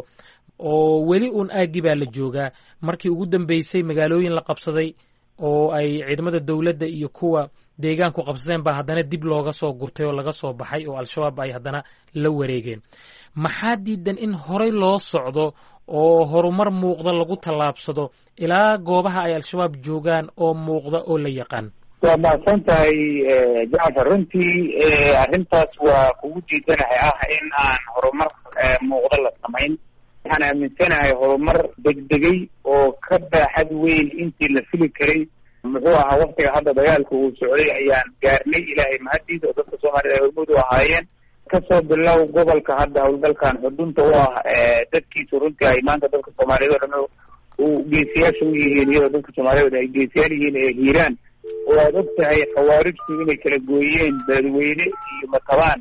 oo weli uun aaggi baa la joogaa. markii ugu dambeysay magaalooyin la qabsaday oo ay ciidamada dowladda iyo kuwa deegaanku qabsadeen baa haddana dib looga soo gurtay oo laga soo baxay oo al-shabaab ay haddana la wareegeen. maxaa diidan in horey loo socdo oo horumar muuqda lagu tallaabsado ilaa goobaha ay al-shabaab joogaan oo muuqda oo la yaqaan? waa mahadsan tahay jacfar. runtii arrintaas waa kugu diidanahay ah in aan horumar muuqda la samayn. waxaan aaminsanahay horumar degdegay oo ka baaxad weyn intii la fili karay. muxuu ahaa waktiga hadda dagaalka uu socday ayaan gaarnay ilaahay mahadiisa oo dadka soomaaliyed ay hormuud u ahaayeen. kasoo bilow gobolka hadda howlgalkan xudunta u ah dadkiisu runtii ay maanta dadka soomaaliyeed oo dhan geesiyaasha u yihiin, iyadoo dadka soomaaliyeed ay geesiyaal yihiin ee hiiraan. oo aad og tahay khawaarijtu inay kala gooyeen beledweyne iyo matabaan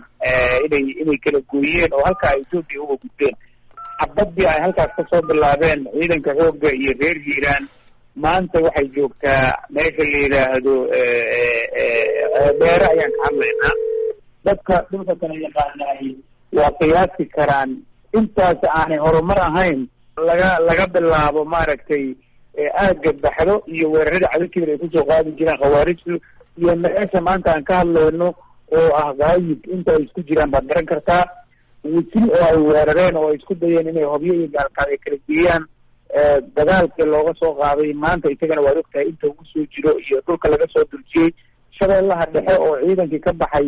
inay kala gooyeen oo halkaa ay etoobiya uga gudbeen. xabadii ay halkaas kasoo bilaabeen ciidanka xoogga iyo reer hiiraan maanta waxay joogtaa meesha la yidhaahdo beere ayaan ka hadlaynaa. dadka dhulka kala yaqaanaay waa qiyaasi karaan intaas aanay horumar ahayn laga bilaabo maaragtay aagga baxdo iyo weerarada cadalkeeda ay kusoo qaadi jiraan khawaarijtu iyo meesha maanta aan ka hadlayno oo ah gaayib inta ay isku jiraan baad garan kartaa. wisil oo ay weerareen oo ay isku dayeen inay hobyo iyo gaalkaad ay kala geeyaan dagaalkii looga soo qaaday maanta isagana waad ogtahay inta ugu soo jiro iyo dhulka laga soo durjiyey. shabeellaha dhexe oo ciidankii ka baxay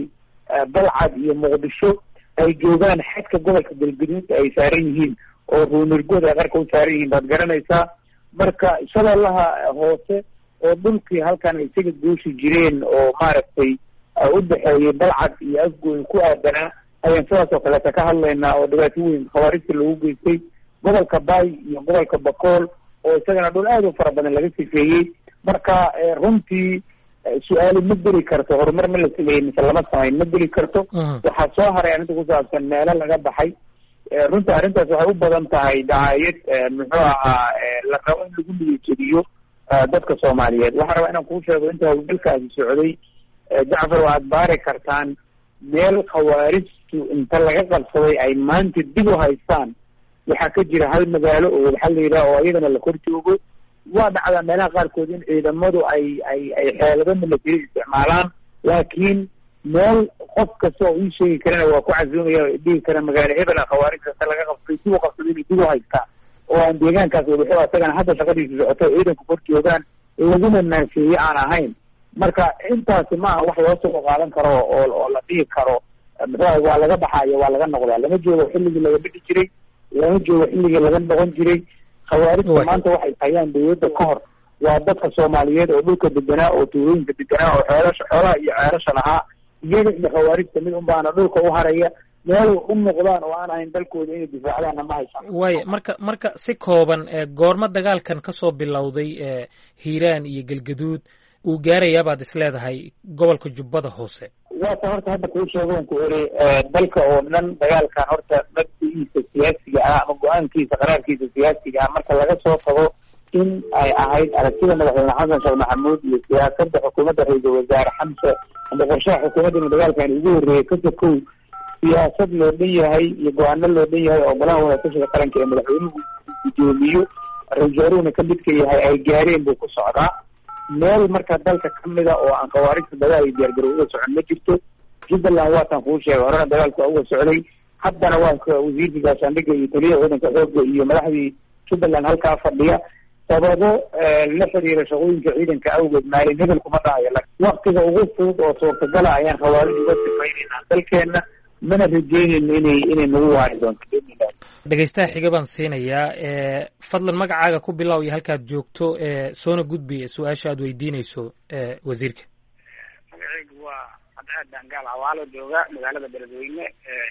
balcad iyo muqdisho ay joogaan xadka gobolka galgaduud ay saaran yihiin oo ruunirgood ay qarka u saaran yihiin baad garanaysaa. marka shabeellaha hoose oo dhulkii halkan ay isaga gooshi jireen oo maaragtay u dhexeeyay balcad iyo afgooy ku aadanaa ayaan sidaas oo kaleeta ka hadlaynaa oo dhibaato weyn khawaarijta lagu geystay. gobolka baay iyo gobolka bakool oo isagana dhul aad u fara badan laga sifeeyey. marka runtii su-aali ma geli karto horumar ma la sameeyey mise lama samayn ma geli karto. waxaa soo haray arrinta ku saabsan meelo laga baxay. runtii arrintaas waxay u badan tahay dacaayad muxuu ahaa la rabo in lagu niyajediyo dadka soomaaliyeed. waxaa rabaa inaan kuu sheego inta hawlgalkaasi socday jacfar waxaad baari kartaan meel khawaarijtu inta laga qabsaday ay maanta dib u haystaan. waxaa ka jira hal magaalo oo waxaa la yidhaha oo iyadana la kor joogo. waa dhacdaa meelaha qaarkood in ciidamadu ay xeelado military isticmaalaan, laakiin meel qof kasta oo ii sheegi karana waa ku casuumaya dhihi kara magaalo hebel a khawaarijta inta laga qabsaday dib u qabsaday inay dib u haystaa oo aan deegaankaas wadaxo asagana hadda shaqadiisa socoto ciidanku kor joogaan laguna naafeeye aan ahayn. marka intaasi maaha wax loo soo qaadan karo oo la dhihi karo muxuu waa laga baxaayo waa laga noqdaa. lama joogo xilligii laga bixi jiray, lama joogo xilligii laga noqon jiray. khawaarijta maanta waxay hayaan dawladda ka hor waa dadka soomaaliyeed oo dhulka deganaa oo tuulooyinka deganaa oo xoolaha iyo ceelasha lahaa. iyaga iyo khawaarijta mid unbaana dhulka u haraya, meel u noqdaan oo aan ahayn dalkooda inay difaacdaanna ma haysaan. waaya marka si kooban goorma dagaalkan kasoo bilowday hiiraan iyo galgaduud uu gaarayaabaad is leedahay gobolka jubbada hoose? waata horta hadda kuu sheegoon ku eri dalka oo dhan dagaalkan horta mabdi'iisa siyaasiga ah ama go-aankiisa qaraarkiisa siyaasiga ah marka laga soo tago in ay ahayd aragtida madaxweyne xasan sheekh maxamuud iyo siyaasadda xukuumadda ra-iisul wasaare xamse ama qorshaha xukuumaddana dagaalkan ugu horreeyay ka sokow siyaasad loo dhan yahay iyo go-aano loo dhan yahay oo golaha wadatashiga qaranka ee madaxweynuhu gudoomiyo ra-isul wasaaruhuna ka midka yahay ay gaareen buu ku socdaa. meel marka dalka kamida oo aan khawaarijta dagaal iyo diyaargarow uga socon ma jirto. jubbaland waatan kuu sheegay horena dagaalku waa uga socday, haddana waa wasiirka gaashaandhigga iyo taliyaha ciidanka xoogga iyo madaxdii jubbaland halkaa fadhiya. sababo la xiriira shaqooyinka ciidanka awgeed maalin hebel kuma dhahayo. waktiga ugu fudud oo suurtagala ayaan khawaarij uga sifaynayna dalkeena, mana rajeynayno inay nagu waari doonto. dhegeystaha xiga baan siinayaa fadlan magacaaga ku bilow iyo halkaad joogto soona gudbi su-aasha aad weydiinayso wasiirka. magacaygu waa cadcaad dangaal cawaalo jooga magaalada beledweyne.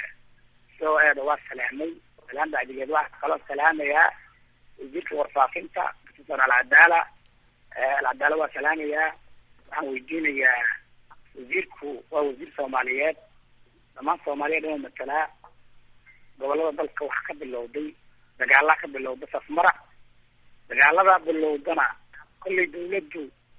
soo eeda waa salaamay salaan bacdigeed waxaa kaloo salaamayaa wasiirka warfaafinta professor alcadaala waa salaamayaa. waxaan weydiinayaa wasiirku waa wasiir soomaaliyeed, dhammaan soomaaliyeed inuu matalaa. gobolada dalka waxaa ka bilowday dagaalaa ka bilowda safmara. dagaaladaa bilowdana kollay dawladdu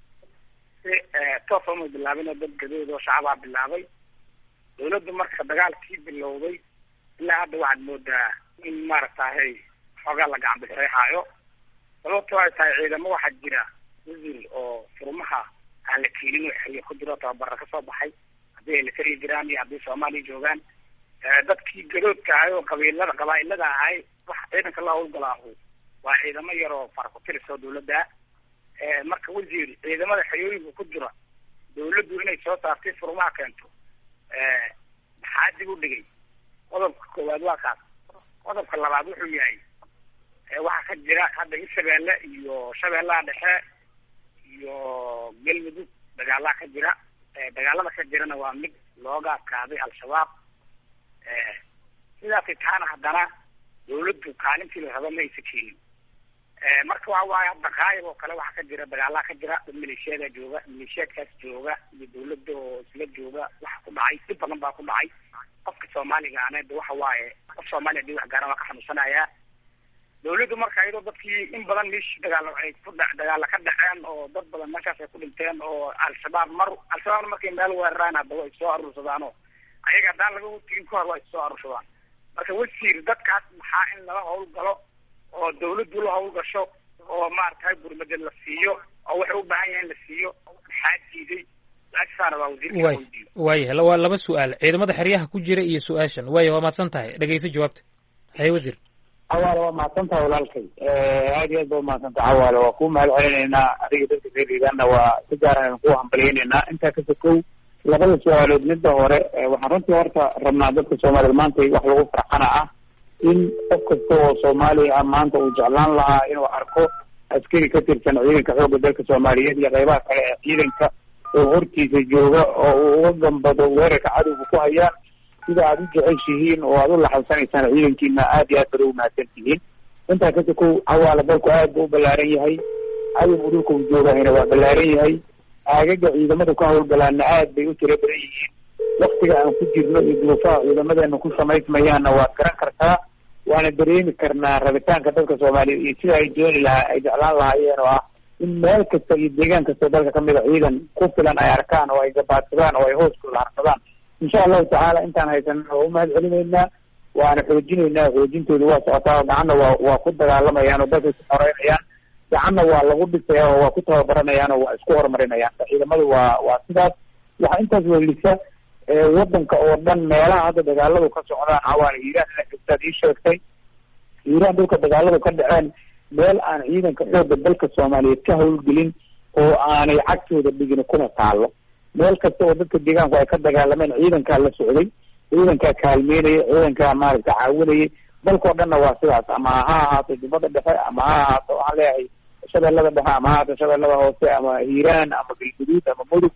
si toosa uma bilaabin oo dad gadood oo shacabaa bilaabay. dawladdu marka dagaalkii bilowday ilaa hadda waxaad moodaa in maaragtahay xoogaa la gacan bixreexaayo. sababto ay tahay ciidamo waxaa jira wasiir oo furmaha aan la keenin oo xiliyo ku jiro tababara kasoo baxay, haddii ay la tari jiraan iyo haddii soomaaliya joogaan. dadkii gadoodka ahay oo qabaailada ahay waxa ciidanka la hawlgalaahu waa ciidamo yar oo faraku-tiris oo dawladda. marka wasiir ciidamada xayooyinka ku jira dawladdu inay soo saartay furmaha keento maxaa dib u dhigay? qodobka koowaad waa kaas. qodobka labaad wuxuu yahay waxaa ka jira hadda hirshabeelle iyo shabeellaha dhexe iyo galmudug dagaalaa ka jira. dagaalada ka jirana waa mid looga adkaaday al-shabaab. sidaasay taana haddana dawladdu kaalintii la raba ma aysa keenin. marka waxa waaye hadda qaayib oo kale waxaa ka jira dagaalaa ka jira dad maleeshiyada jooga, maleeshiyaadkaas jooga iyo dawladda oo isla jooga. waxa ku dhacay dib badan baa ku dhacay. qofka soomaaliga ana de waxa waaye qof soomaaliya hadii wax gaara waa ka xanuunsanayaa. dawladdu marka iyadoo dadkii in badan meeshii dagaala ka dhaceen oo dad badan meeshaas ay ku dhinteen oo al-shabaabna markay meel weeraraan hadda way soo aruursadaanoo ayaga haddaan laga tigin ka hor waa issoo aruursadaan. marka wasiir dadkaas maxaa in lala hawlgalo oo dawladdu la hawlgasho oo maaragtay gurmada la siiyo oo waxay u baahan yahay in la siiyo maxaa diiday? su-aashaana waa wasiirka waaya waa laba su-aal, ciidamada xeryaha ku jira iyo su-aashan. waaya waa mahadsan tahay, dhegeysa jawaabta. haye wasiir. cawaale waa mahadsan tahay walaalkay, aad iyo aad ba umahadsan tahay cawaale. waa kuu mahad celinaynaa adiga dadka reer hiigaanna waa si gaar aan kuu hambaliyeynaynaa. intaa ka sokow labada su-aalood midda hore waxaan runtii horta rabnaa dadka soomaaliyed maanta wax lagu farxana ah in qof kasta oo soomaaliya ah maanta uu jeclaan lahaa inuu arko askari ka tirsan ciidanka xoogga dalka soomaaliyeed iyo qaybaha kale ee ciidanka oo hortiisa jooga oo uu uga gambado weerarka cadowga ku hayaan sida aad u jeceshihiin oo aad u laxalsanaysaan ciidankiina aad iyo aad bada u mahadsan tihiin intaa kasi kow xawaala dalku aad buu u ballaaran yahay cadowga dhulka uu joogahayna waa ballaaran yahay aagaga ciidamada ku hawlgalaana aad bay u tiro badan yihiin waktiga aan ku jirno iyo duruufaha ciidamadeena ku samaysmayaanna waad garan kartaa waana dareemi karnaa rabitaanka dadka soomaaliyeed iyo sida ay dooni lahaa ay jeclaan lahaayeen oo ah in meel kasta iyo deegaan kasta dalka kamid a ciidan ku filan ay arkaan oo ay gabaadsadaan oo ay hooskooda harsadaan insha allahu tacaala intaan haysanana waa u mahad celinaynaa waana xoojinaynaa xoojintooda waa socotaa oo gacanna waa ku dagaalamayaan oo dalkay ku xoreynayaan gacanna waa lagu dhisaya oo waa ku tababaranayaan oo waa isku horumarinayaan ciidamadu waa sidaas waxaa intaas welisa wadanka oo dhan meelaha hadda dagaaladu ka socdaan cawaana hiiraan ina joogtaad ii sheegtay hiiraan dhulka dagaaladu ka dhaceen meel aan ciidanka xoogga dalka soomaaliyeed ka hawlgelin oo aanay cagtooda dhigin kuna taalo meel kasta oo dadka deegaanku ay ka dagaalameen ciidankaa la socday ciidankaa kaalmeynaya ciidankaa maaragta caawinayay dalkao dhanna waa sidaas ama ha ahaato jubbada dhexe ama ha ahaato waxaan leeyahay shabeellada dhexe ama ha ahaato shabeellada hoose ama hiiraan ama galguduud ama mudug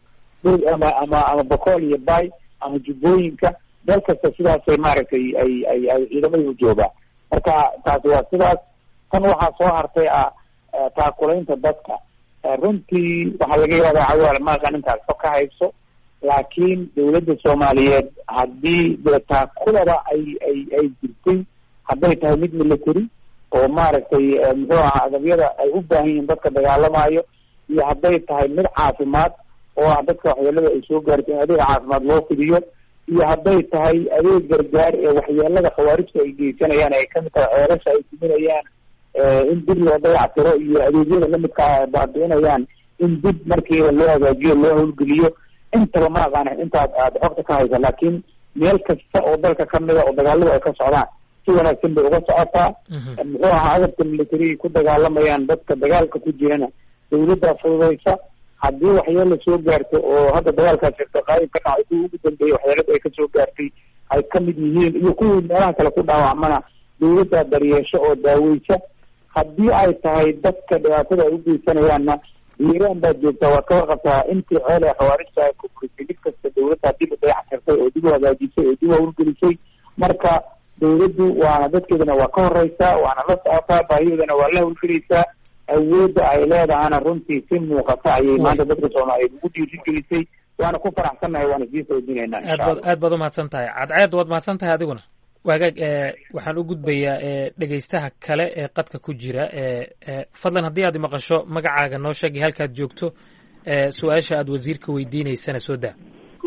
ama bokool iyo bay ama jubbooyinka meel kasta sidaasay maaragtay ay ciidamada u joogaan marka taasi waa sidaas tan waxaa soo hartay taakulaynta dadka runtii waxaa laga yaabaa cawaal maaqan intaas ka hayso laakiin dawladda soomaaliyeed haddii dee taakulada ay jirtay hadday tahay mid military oo maaragtay muxuu ahaa agabyada ay u baahan yihiin dadka dagaalamayo iyo hadday tahay mid caafimaad oo ah dadka waxyeelada ay soo gaarto in adeeg caafimaad loo fidiyo iyo hadday tahay adeeg gargaar ee waxyeelada khawaarijta ay geysanayaan ay kamid tahay ceelasha ay tuminayaan in dib loo dayactiro iyo adeegyada lamidka baabi'inayaan in dib markiiba loo hagaajiyo loo hawlgeliyo intaba ma aqaana intaad aada xogta ka haysa laakiin meel kasta oo dalka kamida oo dagaaladu ay ka socdaan si wanaagsan bay uga socotaa muxuu ahaa agabka military ku dagaalamayaan dadka dagaalka ku jirana dawladda fududaysa haddii waxyeelo soo gaarto oo hadda dagaalkaas jirto qaayib ka dhacay kuwii ugu dambeeyey waxyeelada ay kasoo gaartay ay kamid yihiin iyo kuwii meelaha kale ku dhaawacmana dawladda daryeesho oo daaweysa haddii ay tahay dadka dhibaatada ay u geysanayaanna hiiraan baad joogtaa waad ka warqabtaa intii ceel ee khawaarijta ay ku burisay mid kasta dawladda dib u dayactirtay oo dib u hagaajisay oo dib u hawlgelisay marka dawladdu waana dadkeedana waa ka horeysaa waana la socotaa baahiyoodana waa la hawlgelaysaa awoodda ay leedahana runtii si muuqata ayay maanta dadka soomaaliyeed ugu dhiirigelisay waana ku faraxsannahay waana sii soojinaynaa aad baad umahadsan tahay cadceed waad mahadsan tahay adiguna waagaag waxaan u gudbayaa dhegaystaha kale ee qadka ku jira fadlan haddii aad maqasho magacaaga noo sheegay halkaad joogto su-aasha aad wasiirka weydiineysana soo daa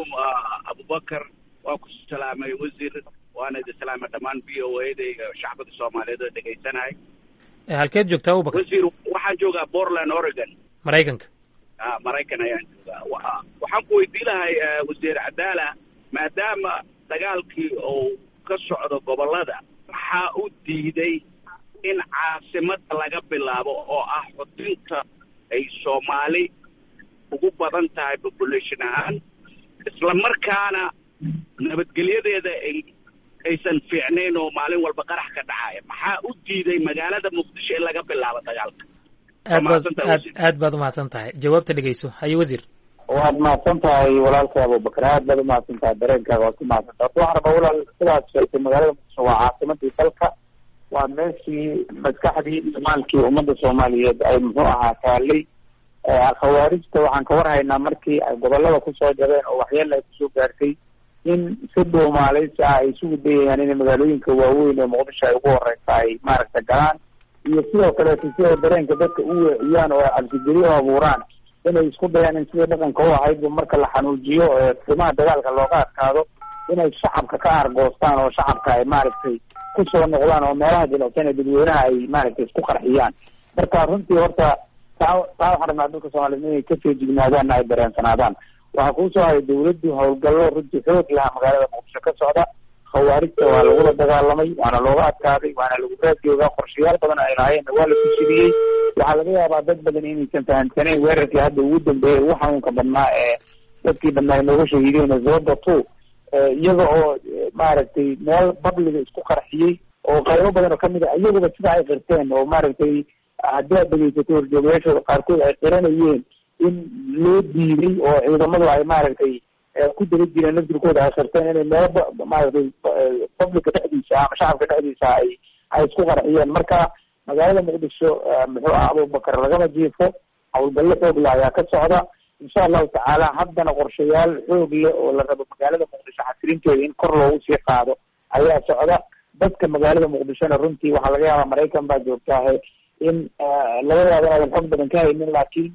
abubakar waa ku salaamay wasiir waana idin salaamay dhammaan v o a-da shacbiga soomaaliyeed oo dhegaysanahay halkeed joogtaa abubakar wasiir waxaan joogaa Portland Oregon maraykanka maraykan ayaan joogaa waxaan ku weydiin lahay wasiir cadaala maadaama dagaalkii oo ka socdo gobolada waxaa u diiday in caasimada laga bilaabo oo ah xudunta ay Soomaali ugu badan tahay population ahaan isla markaana nabadgelyadeeda aysan fiicnayn oo maalin walba qarax ka dhacaya maxaa u diiday magaalada muqdisho in laga bilaabo dagaalka aad baad umahadsan tahay jawaabta dhegeyso haye wasiir waad mahadsan tahay walaalkay abubakar aad baad umahadsan tahay dareenkaaga waad ku mahadsan tahay waxaan rabaa walaal sidaad sheegtay magaalada muqdisho waa caasimadii dalka waa meeshii maskaxdii iyo maalkii ummadda soomaaliyeed ay muxuu ahaa taalay khawaarijta waxaan ka warhaynaa markii ay gobolada kusoo jabeen oo waxyeela ay kusoo gaartay in si dhuumaaleysi ah ay isugu dayayaan inay magaalooyinka waaweyn ee muqdisho ay ugu horeysa ay maaragta galaan iyo sidoo kaleeto si ay dareenka dadka u weeciyaan oo ay cabsigeliyo abuuraan inay isku dayaan in sidii dhaqanka u ahaydba marka la xanuujiyo qiimaha dagaalka looga adkaado inay shacabka ka argoostaan oo shacabka ay maaragtay kusoo noqdaan oo meelaha jilicsan ee dadweynaha ay maaragtay isku qarxiyaan marka runtii horta taa waxaan rabnaa dadka soomaaliyeed inay kasoo jignaadaanna ay dareensanaadaan waxaa kuusoo haray dawladdu howlgallo runtii xoog lahaa magaalada muqdisho ka socda khawaarijta waa lagula dagaalamay waana looga adkaaday waana lagu raadjoogaa qorshayaal badan ay lahaayeenna waa la kushiriyey waxaa laga yaabaa dad badan inaysan fahamsanayn weerarkii hadda ugu dambeeyay ugu xanuunka badnaa ee dadkii dhanaa nooga shahiideen zooda two iyaga oo maaragtay meel babliga isku qarxiyey oo qaybo badan oo kamid a iyaguba sida ay qirteen oo maaragtay haddii aad dhegeysatay horjoogayaashooda qaarkood ay qiranayeen in loo diiday oo ciidamadu ay maaragtay ku daba jireen laftirkooda ay qirteen inay meelo maaragtay publica dhexdiisa ama shacabka dhexdiisa ay isku qarxiyeen. marka magaalada muqdisho muxuu ah abubakar lagama jiifo, howlgallo xoog leh ayaa ka socda insha allahu tacaala. haddana qorshayaal xoog leh oo la rabo magaalada muqdisho xasilinteeda in kor loogu sii qaado ayaa socda. dadka magaalada muqdishona runtii waxaa laga yaabaa maraykan baa joogtaahe in laga yaabo inaadan xog badan ka haynin, laakiin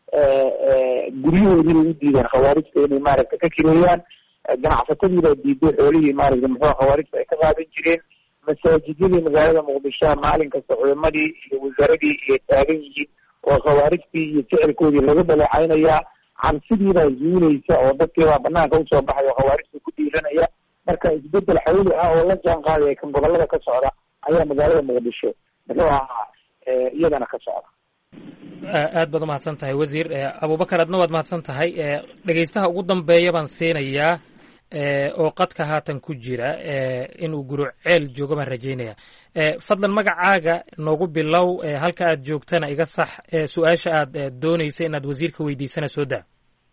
guryahoodii bay u diideen khawaarijta inay maaragta ka kireeyaan. ganacsatadii baa diiday xoolihii maaragta muxuu khawaarijta ay ka qaadan jireen. masaajidyadii magaalada muqdisho maalin kasta culimadii iyo wasaaradii ay taagan yihiin oo khawaarijtii iyo ficilkoodii laga dhaleecaynayaa. cabsidiibaa zuulaysa oo dadkiibaa banaanka usoo baxay oo khawaarijta ku dhiiranaya. marka isbedel xawli ah oo la jaan qaadaya kan gobolada ka socda ayaa magaalada muqdisho muxuu ahaa iyadana ka socda. aad baad umahadsan tahay wasiir. abubakar adna waad mahadsan tahay. dhegaystaha ugu dambeeya baan siinayaa oo qadka haatan ku jira inuu guruceel joogo baan rajaynaya. fadlan magacaaga noogu bilow, halka aad joogtana iga sax, su-aasha aad doonaysa inaad wasiirka weydiisana soo daa.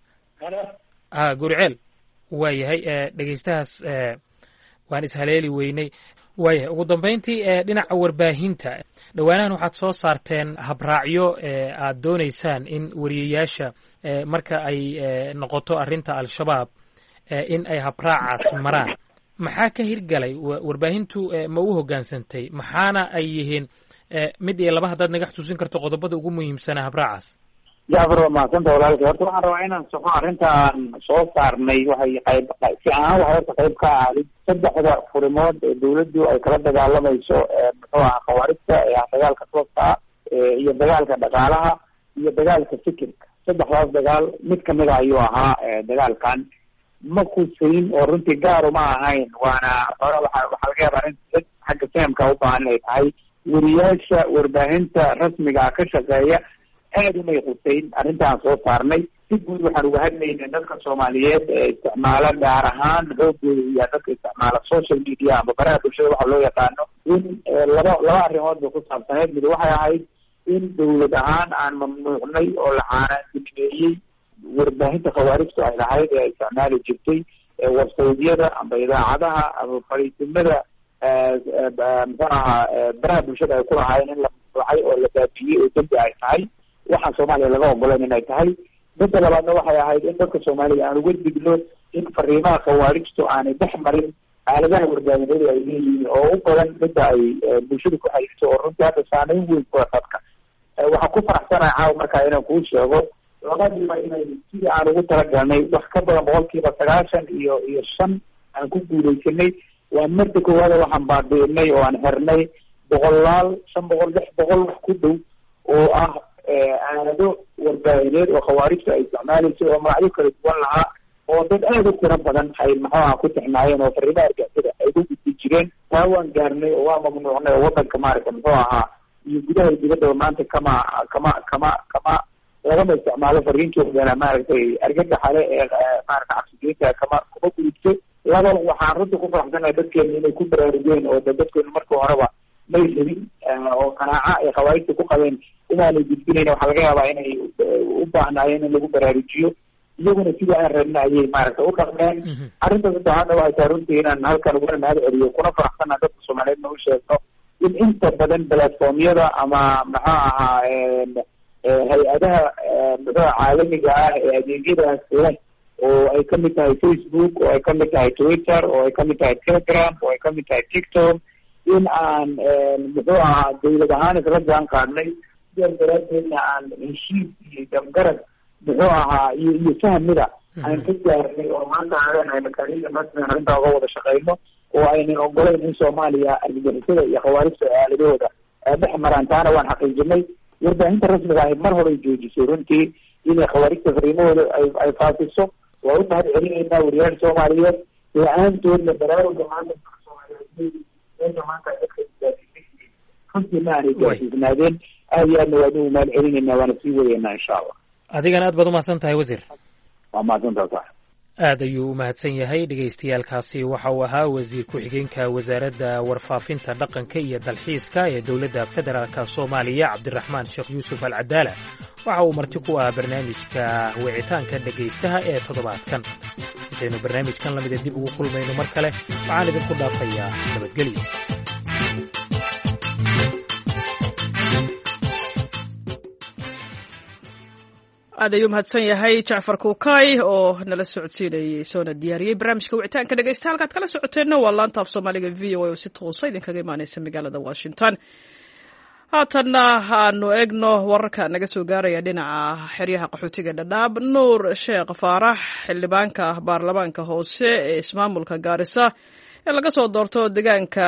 guruceel waa yahay. dhegaystahaas waan ishaleeli weynay. waayahay. ugu dambayntii dhinaca warbaahinta, dhowaanahan waxaad soo saarteen habraacyo aad doonaysaan in wariyayaasha marka ay noqoto arrinta al-shabaab in ay habraacaas maraan. maxaa ka hirgalay? warbaahintu ma u hoggaansantay? maxaana ay yihiin mid iyo laba haddaad naga xusuusin karto qodobada ugu muhiimsanaa habraacaas? jacfar waa mahadsanta walaalkay. horta waxaan rabaa inaan soxo arrintaan soo saarnay waxay si ahaan waxay horta qayb ka ahayd saddexda furimood ee dawladdu ay kala dagaalamayso muxuu aha khawaarijta ee ah dagaalka tooska iyo dagaalka dhaqaalaha iyo dagaalka fikirka. saddexdaas dagaal mid kamida ayuu ahaa dagaalkan. ma kusayn oo runtii gaar uma ahayn, waana hore waxaa laga yaaba arrin xagga fahamka u baahan inay tahay. weriyaasha warbaahinta rasmiga ka shaqeeya aad umay qusayn arrintaan soo saarnay. si guud waxaan uga hadlayna dadka soomaaliyeed ee isticmaala gaar ahaan xoogooda iyo dadka isticmaala social media ama baraha bulshada waxa loo yaqaano in laba arrimood bay ku saabsaneed. mid waxay ahayd in dawlad ahaan aan mamnuucnay oo la caanaandimeeyey warbaahinta khawaarijtu ay lahayd ee ay isticmaali jirtay websaydyada ama idaacadaha ama fariisimada muxuu ahaa baraha bulshada ay ku lahaayeen in la mamnuucay oo la baabiyey oo dembi ay tahay waxaan soomaaliya laga ogolan inay tahay. midda labaadna waxay ahayd in dadka soomaaliya aan uga digno in fariimaha khawaarijtu aanay dhex marin aaladaha warbaahineed ay leeyihiin oo u badan midda ay bulshada ku xiriirto oo runtii hadda saameyn weyn ku dadka. waxaan ku faraxsanahay caawa markaa inaan kuu sheego labadiiba inay sidii aan ugu talagalnay wax ka badan 90% iyo 5 aan ku guuleysanay. waa marka koowaad waxaan baabi'inay oo aan xirnay 500 600 wax ku dhow oo ah aalado warbaahineed oo khawaarijta ay isticmaalayso oo magacyo kala duwan lahaa oo dad aad u tiro badan ay maxuuha ku tixnaayeen oo fariimaha argagixisada ay ku gudbi jireen. taa waan gaarnay oo waa mamnuucnay oo wadanka maaragta muxuu ahaa iyo gudaha dibaddaba maanta kama lagama isticmaalo fariintoodana maaragtay argagaxale ee maaragta cabsigelinta kuma gudubto. laba waxaan runta ku faraxsanahay dadkeena inay ku baraarugeen oo dadkeenu markii horeba may helin oo qanaaca ay khawaarijta ku qabeen inaanay gudbinayn. waxaa laga yaabaa inay u baahnaayeen in lagu baraarujiyo, iyaguna sidii aan rabna ayay maaragta u dhaqmeen. arrinta saddexaadna waxay tahay runtii inaan halkan uguna mahad celiyo kuna faraxsana dadka soomaaliyeedna u sheegno in inta badan platformyada ama maxuu ahaa hay-adaha muxuu caalamiga ah ee adeegyadaas leh oo ay kamid tahay Facebook, oo ay kamid tahay Twitter, oo ay kamid tahay Telegram, oo ay kamid tahay TikTok, in aan muxuu ahaa dawlad ahaan isla jaan qaadnay. sidaas daraadeedna aan heshiis iyo dabgarad muxuu ahaa iyo fahmida aan ka gaarnay oo maanta aanay makaaniida rasmiga arrintaa uga wada shaqeyno oo aynan ogolayn in Soomaaliya argagixisada iyo khawaarijta aaladooda dhex maraan. taana waan xaqiijinay. warbaahinta rasmiga ahi mar hore joojisay runtii inay khawaarijta fariimahooda ay faafiso. waa u mahad celinaynaa wariyaal Soomaaliyeed la-aantoodna baraaruga maanta Soomaaliyeed maanta dadka runtii ma aanay gaarsiisnaadeen. aad iyo aadna waan ugu mahad celinaynaa, waana sii wadaynaa insha allah. adigana aad baad umahadsan tahay wasiir. waa mahadsantaha. aad ayuu u mahadsan yahay dhagaystayaalkaasi waxa uu ahaa wasiir ku-xigeenka wasaaradda warfaafinta dhaqanka iyo dalxiiska ee dowladda federaalka soomaaliya cabdiraxmaan sheekh yuusuf alcadaala waxa uu marti ku ahaa barnaamijka wicitaanka dhegaystaha ee toddobaadkan intaynu barnaamijkan lamida dib ugu kulmayno mar kale waxaan idinku dhaafayaa nabadgelyo. aad ayuu mahadsan yahay jacfar kuukay oo nala socodsiinayay soona diyaariyey barnaamijka wicitaanka dhegaysta halkaad kala socoteenna waa laanta af soomaaliga v o a oo si toosa idinkaga imaanaysa magaalada washington. haatanna aanu eegno wararka naga soo gaaraya dhinaca xeryaha qaxootiga dhadhaab. nuur sheekh faarax xildhibaanka baarlamaanka hoose ee ismaamulka gaarisa ee laga soo doorto deegaanka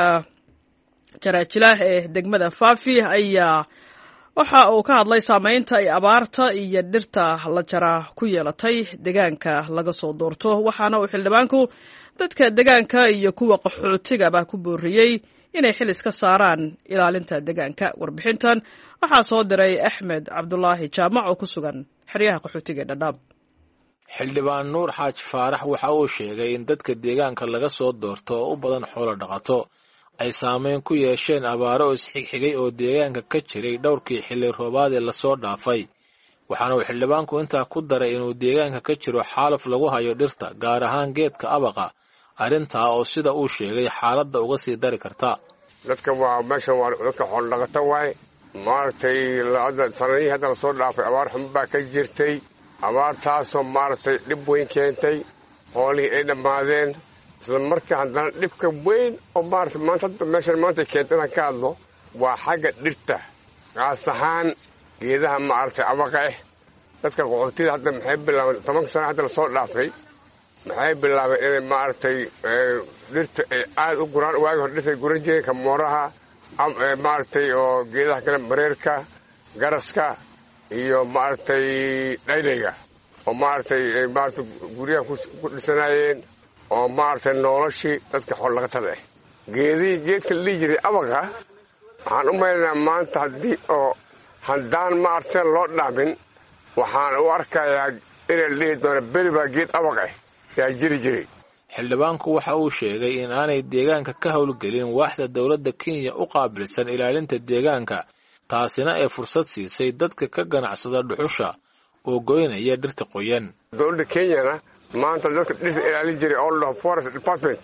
jaraajilah ee degmada faafi ayaa waxa uu ka hadlay saamaynta ay abaarta iyo dhirta la jara ku yeelatay deegaanka laga soo doorto, waxaana uu xildhibaanku dadka deegaanka iyo kuwa qaxootigaba ku booriyey inay xil iska saaraan ilaalinta deegaanka. warbixintan waxaa soo diray axmed cabdulaahi jaamac oo ku sugan xeryaha qaxootiga dhadhaab. xildhibaan nuur xaaji faarax waxa uu sheegay in dadka deegaanka laga soo doorto oo u badan xoolo dhaqato ay saameyn ku yeesheen abaaro oo isxigxigay oo deegaanka ka jiray dhowrkii xilli roobaad ee lasoo dhaafay. waxaana uu xildhibaanku intaa ku daray inuu deegaanka ka jiro xaaluf lagu hayo dhirta, gaar ahaan geedka abaqa, arrintaa oo sida uu sheegay xaaladda uga sii dari karta. dadka waa meeshan waa dadka xoolo dhaqato waaye. maaragtay sanadihii hadda lasoo dhaafay abaar xun baa ka jirtay. abaartaasoo maaragtay dhib weyn keentay, xoolihii ay dhammaadeen. isla markaa haddana dhibka weyn oo maarata maanta meeshan maanta keenta inaan ka hadlo waa xagga dhirta, gaas ahaan geedaha maaragtay abaqa ah. dadka qaxootida hadda maxay bilaabeen 10 sano hadda lasoo dhaafay, maxay bilaabeen inay maaragtay dhirta ay aad u guraan. waagi hore dhirtay guran jireen kamooraha maaragtay oo geedaha kale mareerka, garaska iyo maaragtay dhaydhayga oo maaragtay guryaha ku dhisanaayeen oo maaragtay noloshii dadka xoolodhaqatada ah. geedka la dhihi jiray abaqa waxaan u maynaynaa maanta haddaan maaragtay loo dhaamin waxaan u arkayaa inay la dhihi doono beri baa geed abaq ah yaa jiri jiray. xildhibaanku waxa uu sheegay in aanay deegaanka ka howlgelin waaxda dowladda kenya u qaabilsan ilaalinta deegaanka, taasina ay fursad siisay dadka ka ganacsada dhuxusha oo goynaya dhirta qoyan. dowladda kenyana maanta dadka dhirta ilaalin jiray oo ladhaho forest department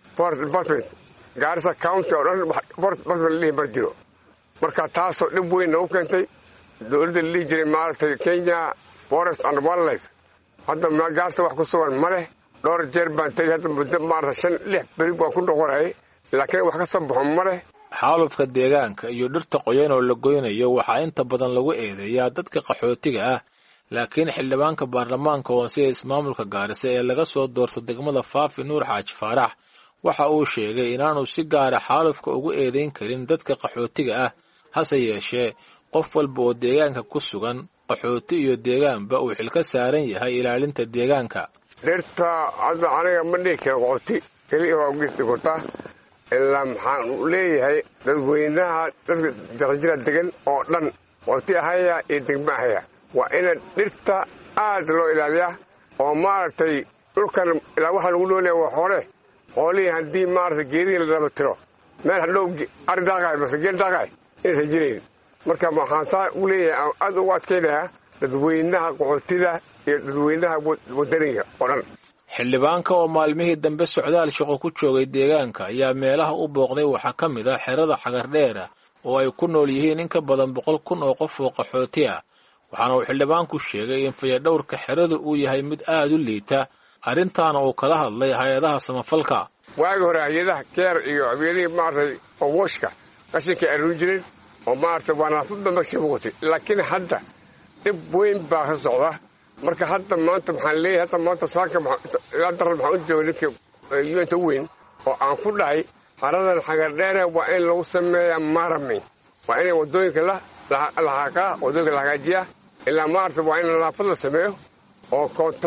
gaarisa county oo dhan forest department lalihi mar jiro. marka taasoo dhib weyn noogu keentay dowladda lalihi jiray maaragtay kenya forest and wildlife. hadda gaarisa wax ku sugan ma leh. dhowr jeer baan tegey hadda muddo maarata 5-6 beri baan ku noqonayay, laakiin wax ka soo baxo ma leh. xaalufka deegaanka iyo dhirta qoyan oo la goynayo waxaa inta badan lagu eedeeyaa dadka qaxootiga ah, laakiin xildhibaanka baarlamaanka hoose ee ismaamulka gaarisa ee laga soo doorto degmada faafi nuur xaaji faarax waxa uu sheegay inaanu si gaara xaalufka ugu eedayn karin dadka qaxootiga ah, hase yeeshee qof walba oo deegaanka ku sugan, qaxooti iyo deegaanba uu xil ka saaran yahay ilaalinta deegaanka. dhirta hadda aniga ma dhihi karo qaxooti keliya waa ugeesti kartaa, ilaa maxaan u leeyahay dadweynaha dadka jarajira degan oo dhan, qaxooti ahaya iyo degma ahaya, waa ina dhirta aad loo ilaaliyaa oo maaragtay dhulkan ilaa waxaa lagu noolaya waa xoolihii haddii maaragtay geedihii la daba tiro meel hadhow ari daaqaay mase geel daaqaay inaysan jirayn. marka waxaan saa u leeyahay aad ugu adkaynayaa dadweynaha qaxootida iyo dadweynaha wadaniga oo dhan. xildhibaanka oo maalmihii dambe socdaal shaqo ku joogay deegaanka ayaa meelaha u booqday waxaa ka mid ah xerada xagardheera oo ay ku nool yihiin in ka badan 100,000 oo qof oo qaxooti ah. waxaana uu xildhibaanku sheegay in fayadhowrka xeradu uu yahay mid aad u liita, arrintaana uu kala hadlay hay-adaha samafalka. waagi hore hay-adaha keer iyo habeelihii maaragtay oo wooshka qashinkay aruun jireen oo maaragtay waa nadaafadda meesha muuqatay, laakiin hadda dhib weyn baa ka socda. marka hadda maanta waxaan leeyahay hadda maanta saanka ilaa daran waxaan u joogay ninkii yuenta u weyn oo aan ku dhahay xaradan xagardheere waa in lagu sameeyaa maarami, waa inay waddooyinka la haqaa, waddooyinka la hagaajiyaa, ilaa maaragtay waa in nadaafad la sameeyo oo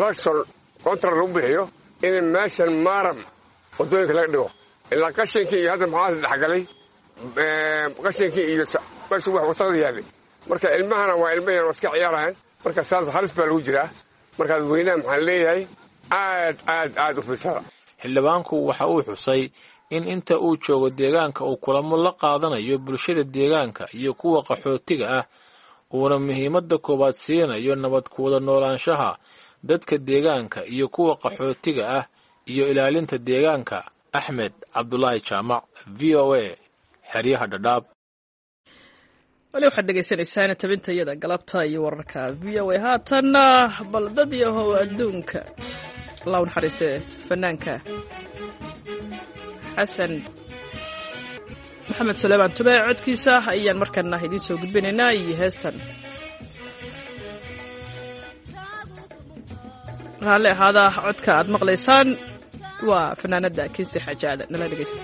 contract lagu bixiyo in meeshan maaram waddooyinka laga dhigo. ilaa qashinkii iyo hadda maxaa dhexgalay qashinkii iyo meesha wax wasaqda yaalay. marka ilmahana waa ilmo yar oo iska ciyaarayaan, marka saas halis baa lagu jiraa. marka dadweynaha maxaan leeyahay aad u fiirsada. xildhibaanku waxa uu xusay in inta uu joogo deegaanka uu kulamo la qaadanayo bulshada deegaanka iyo kuwa qaxootiga ah uuna muhiimadda koowaad siinayo nabad ku wada noolaanshaha dadka deegaanka iyo kuwa qaxootiga ah iyo ilaalinta deegaanka. axmed cabdulaahi jaamac, v o a, xeryaha dhadhaab. wali waxaad dhegaysanaysaan tabintayada galabta iyo wararka v o a. haatan bal dad yahow adduunka allah u naxariistee fanaanka xasan maxamed suleymaan tube codkiisa ayaan markana idiin soo gudbinaynaa iyo heestan. raalli ahaada codka aad maqlaysaan waa fanaanada kinsi xajaada. nala dhegaysta.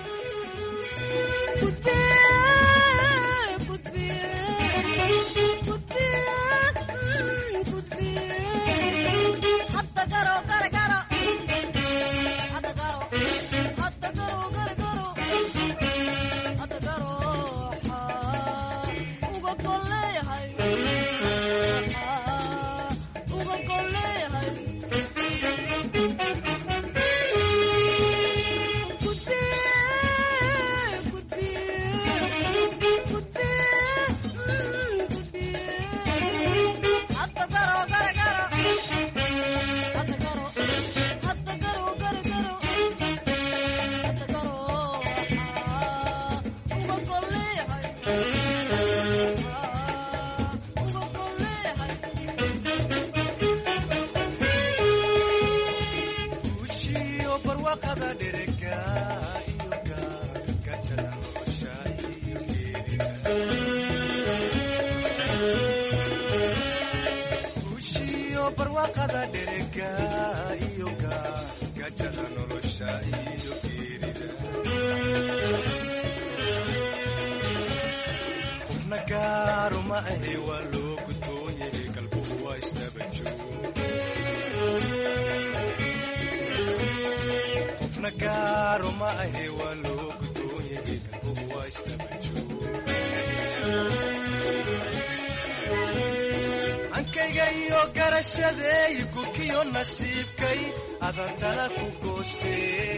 ankayga iyo garashadeey gurkiyo nasiibkay adan tala ku goostee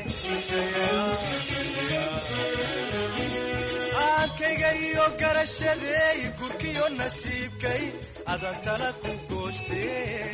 ankayga iyo garashadeey gurkiyo nasiibkay adan tala ku goostee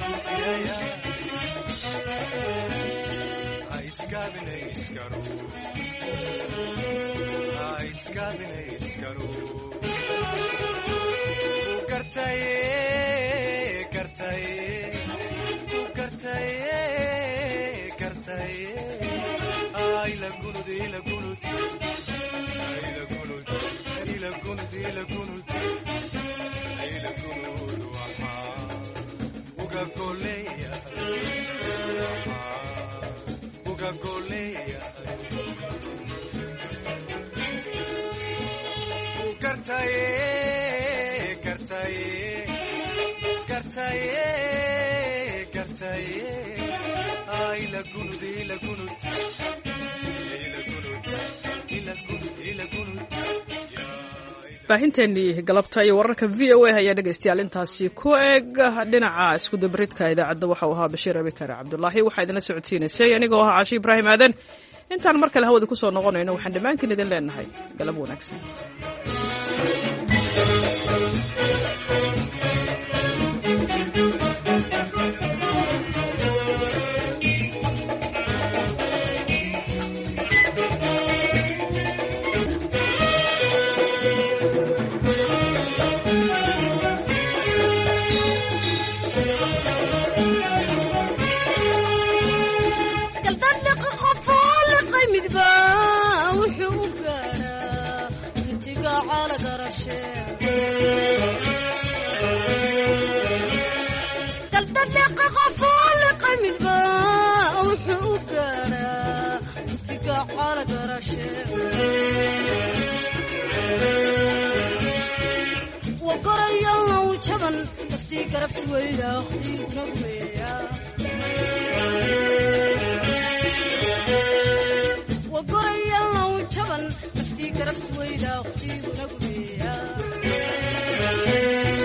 baahinteennii galabta iyo wararka v o a ayaa dhegaystayaal intaasi ku eg. dhinaca iskudabaridka idaacadda waxa uu ahaa bashiir abikare cabdulaahi. waxaa idinla socodsiinaysay anigoo ah caashi ibraahim aadan. intaan mar kale hawada ku soo noqonayno waxaan dhammaantiin idin leenahay galab wanaagsan. وقريا وجبن نفتي قرب سويدا وختي ونقويا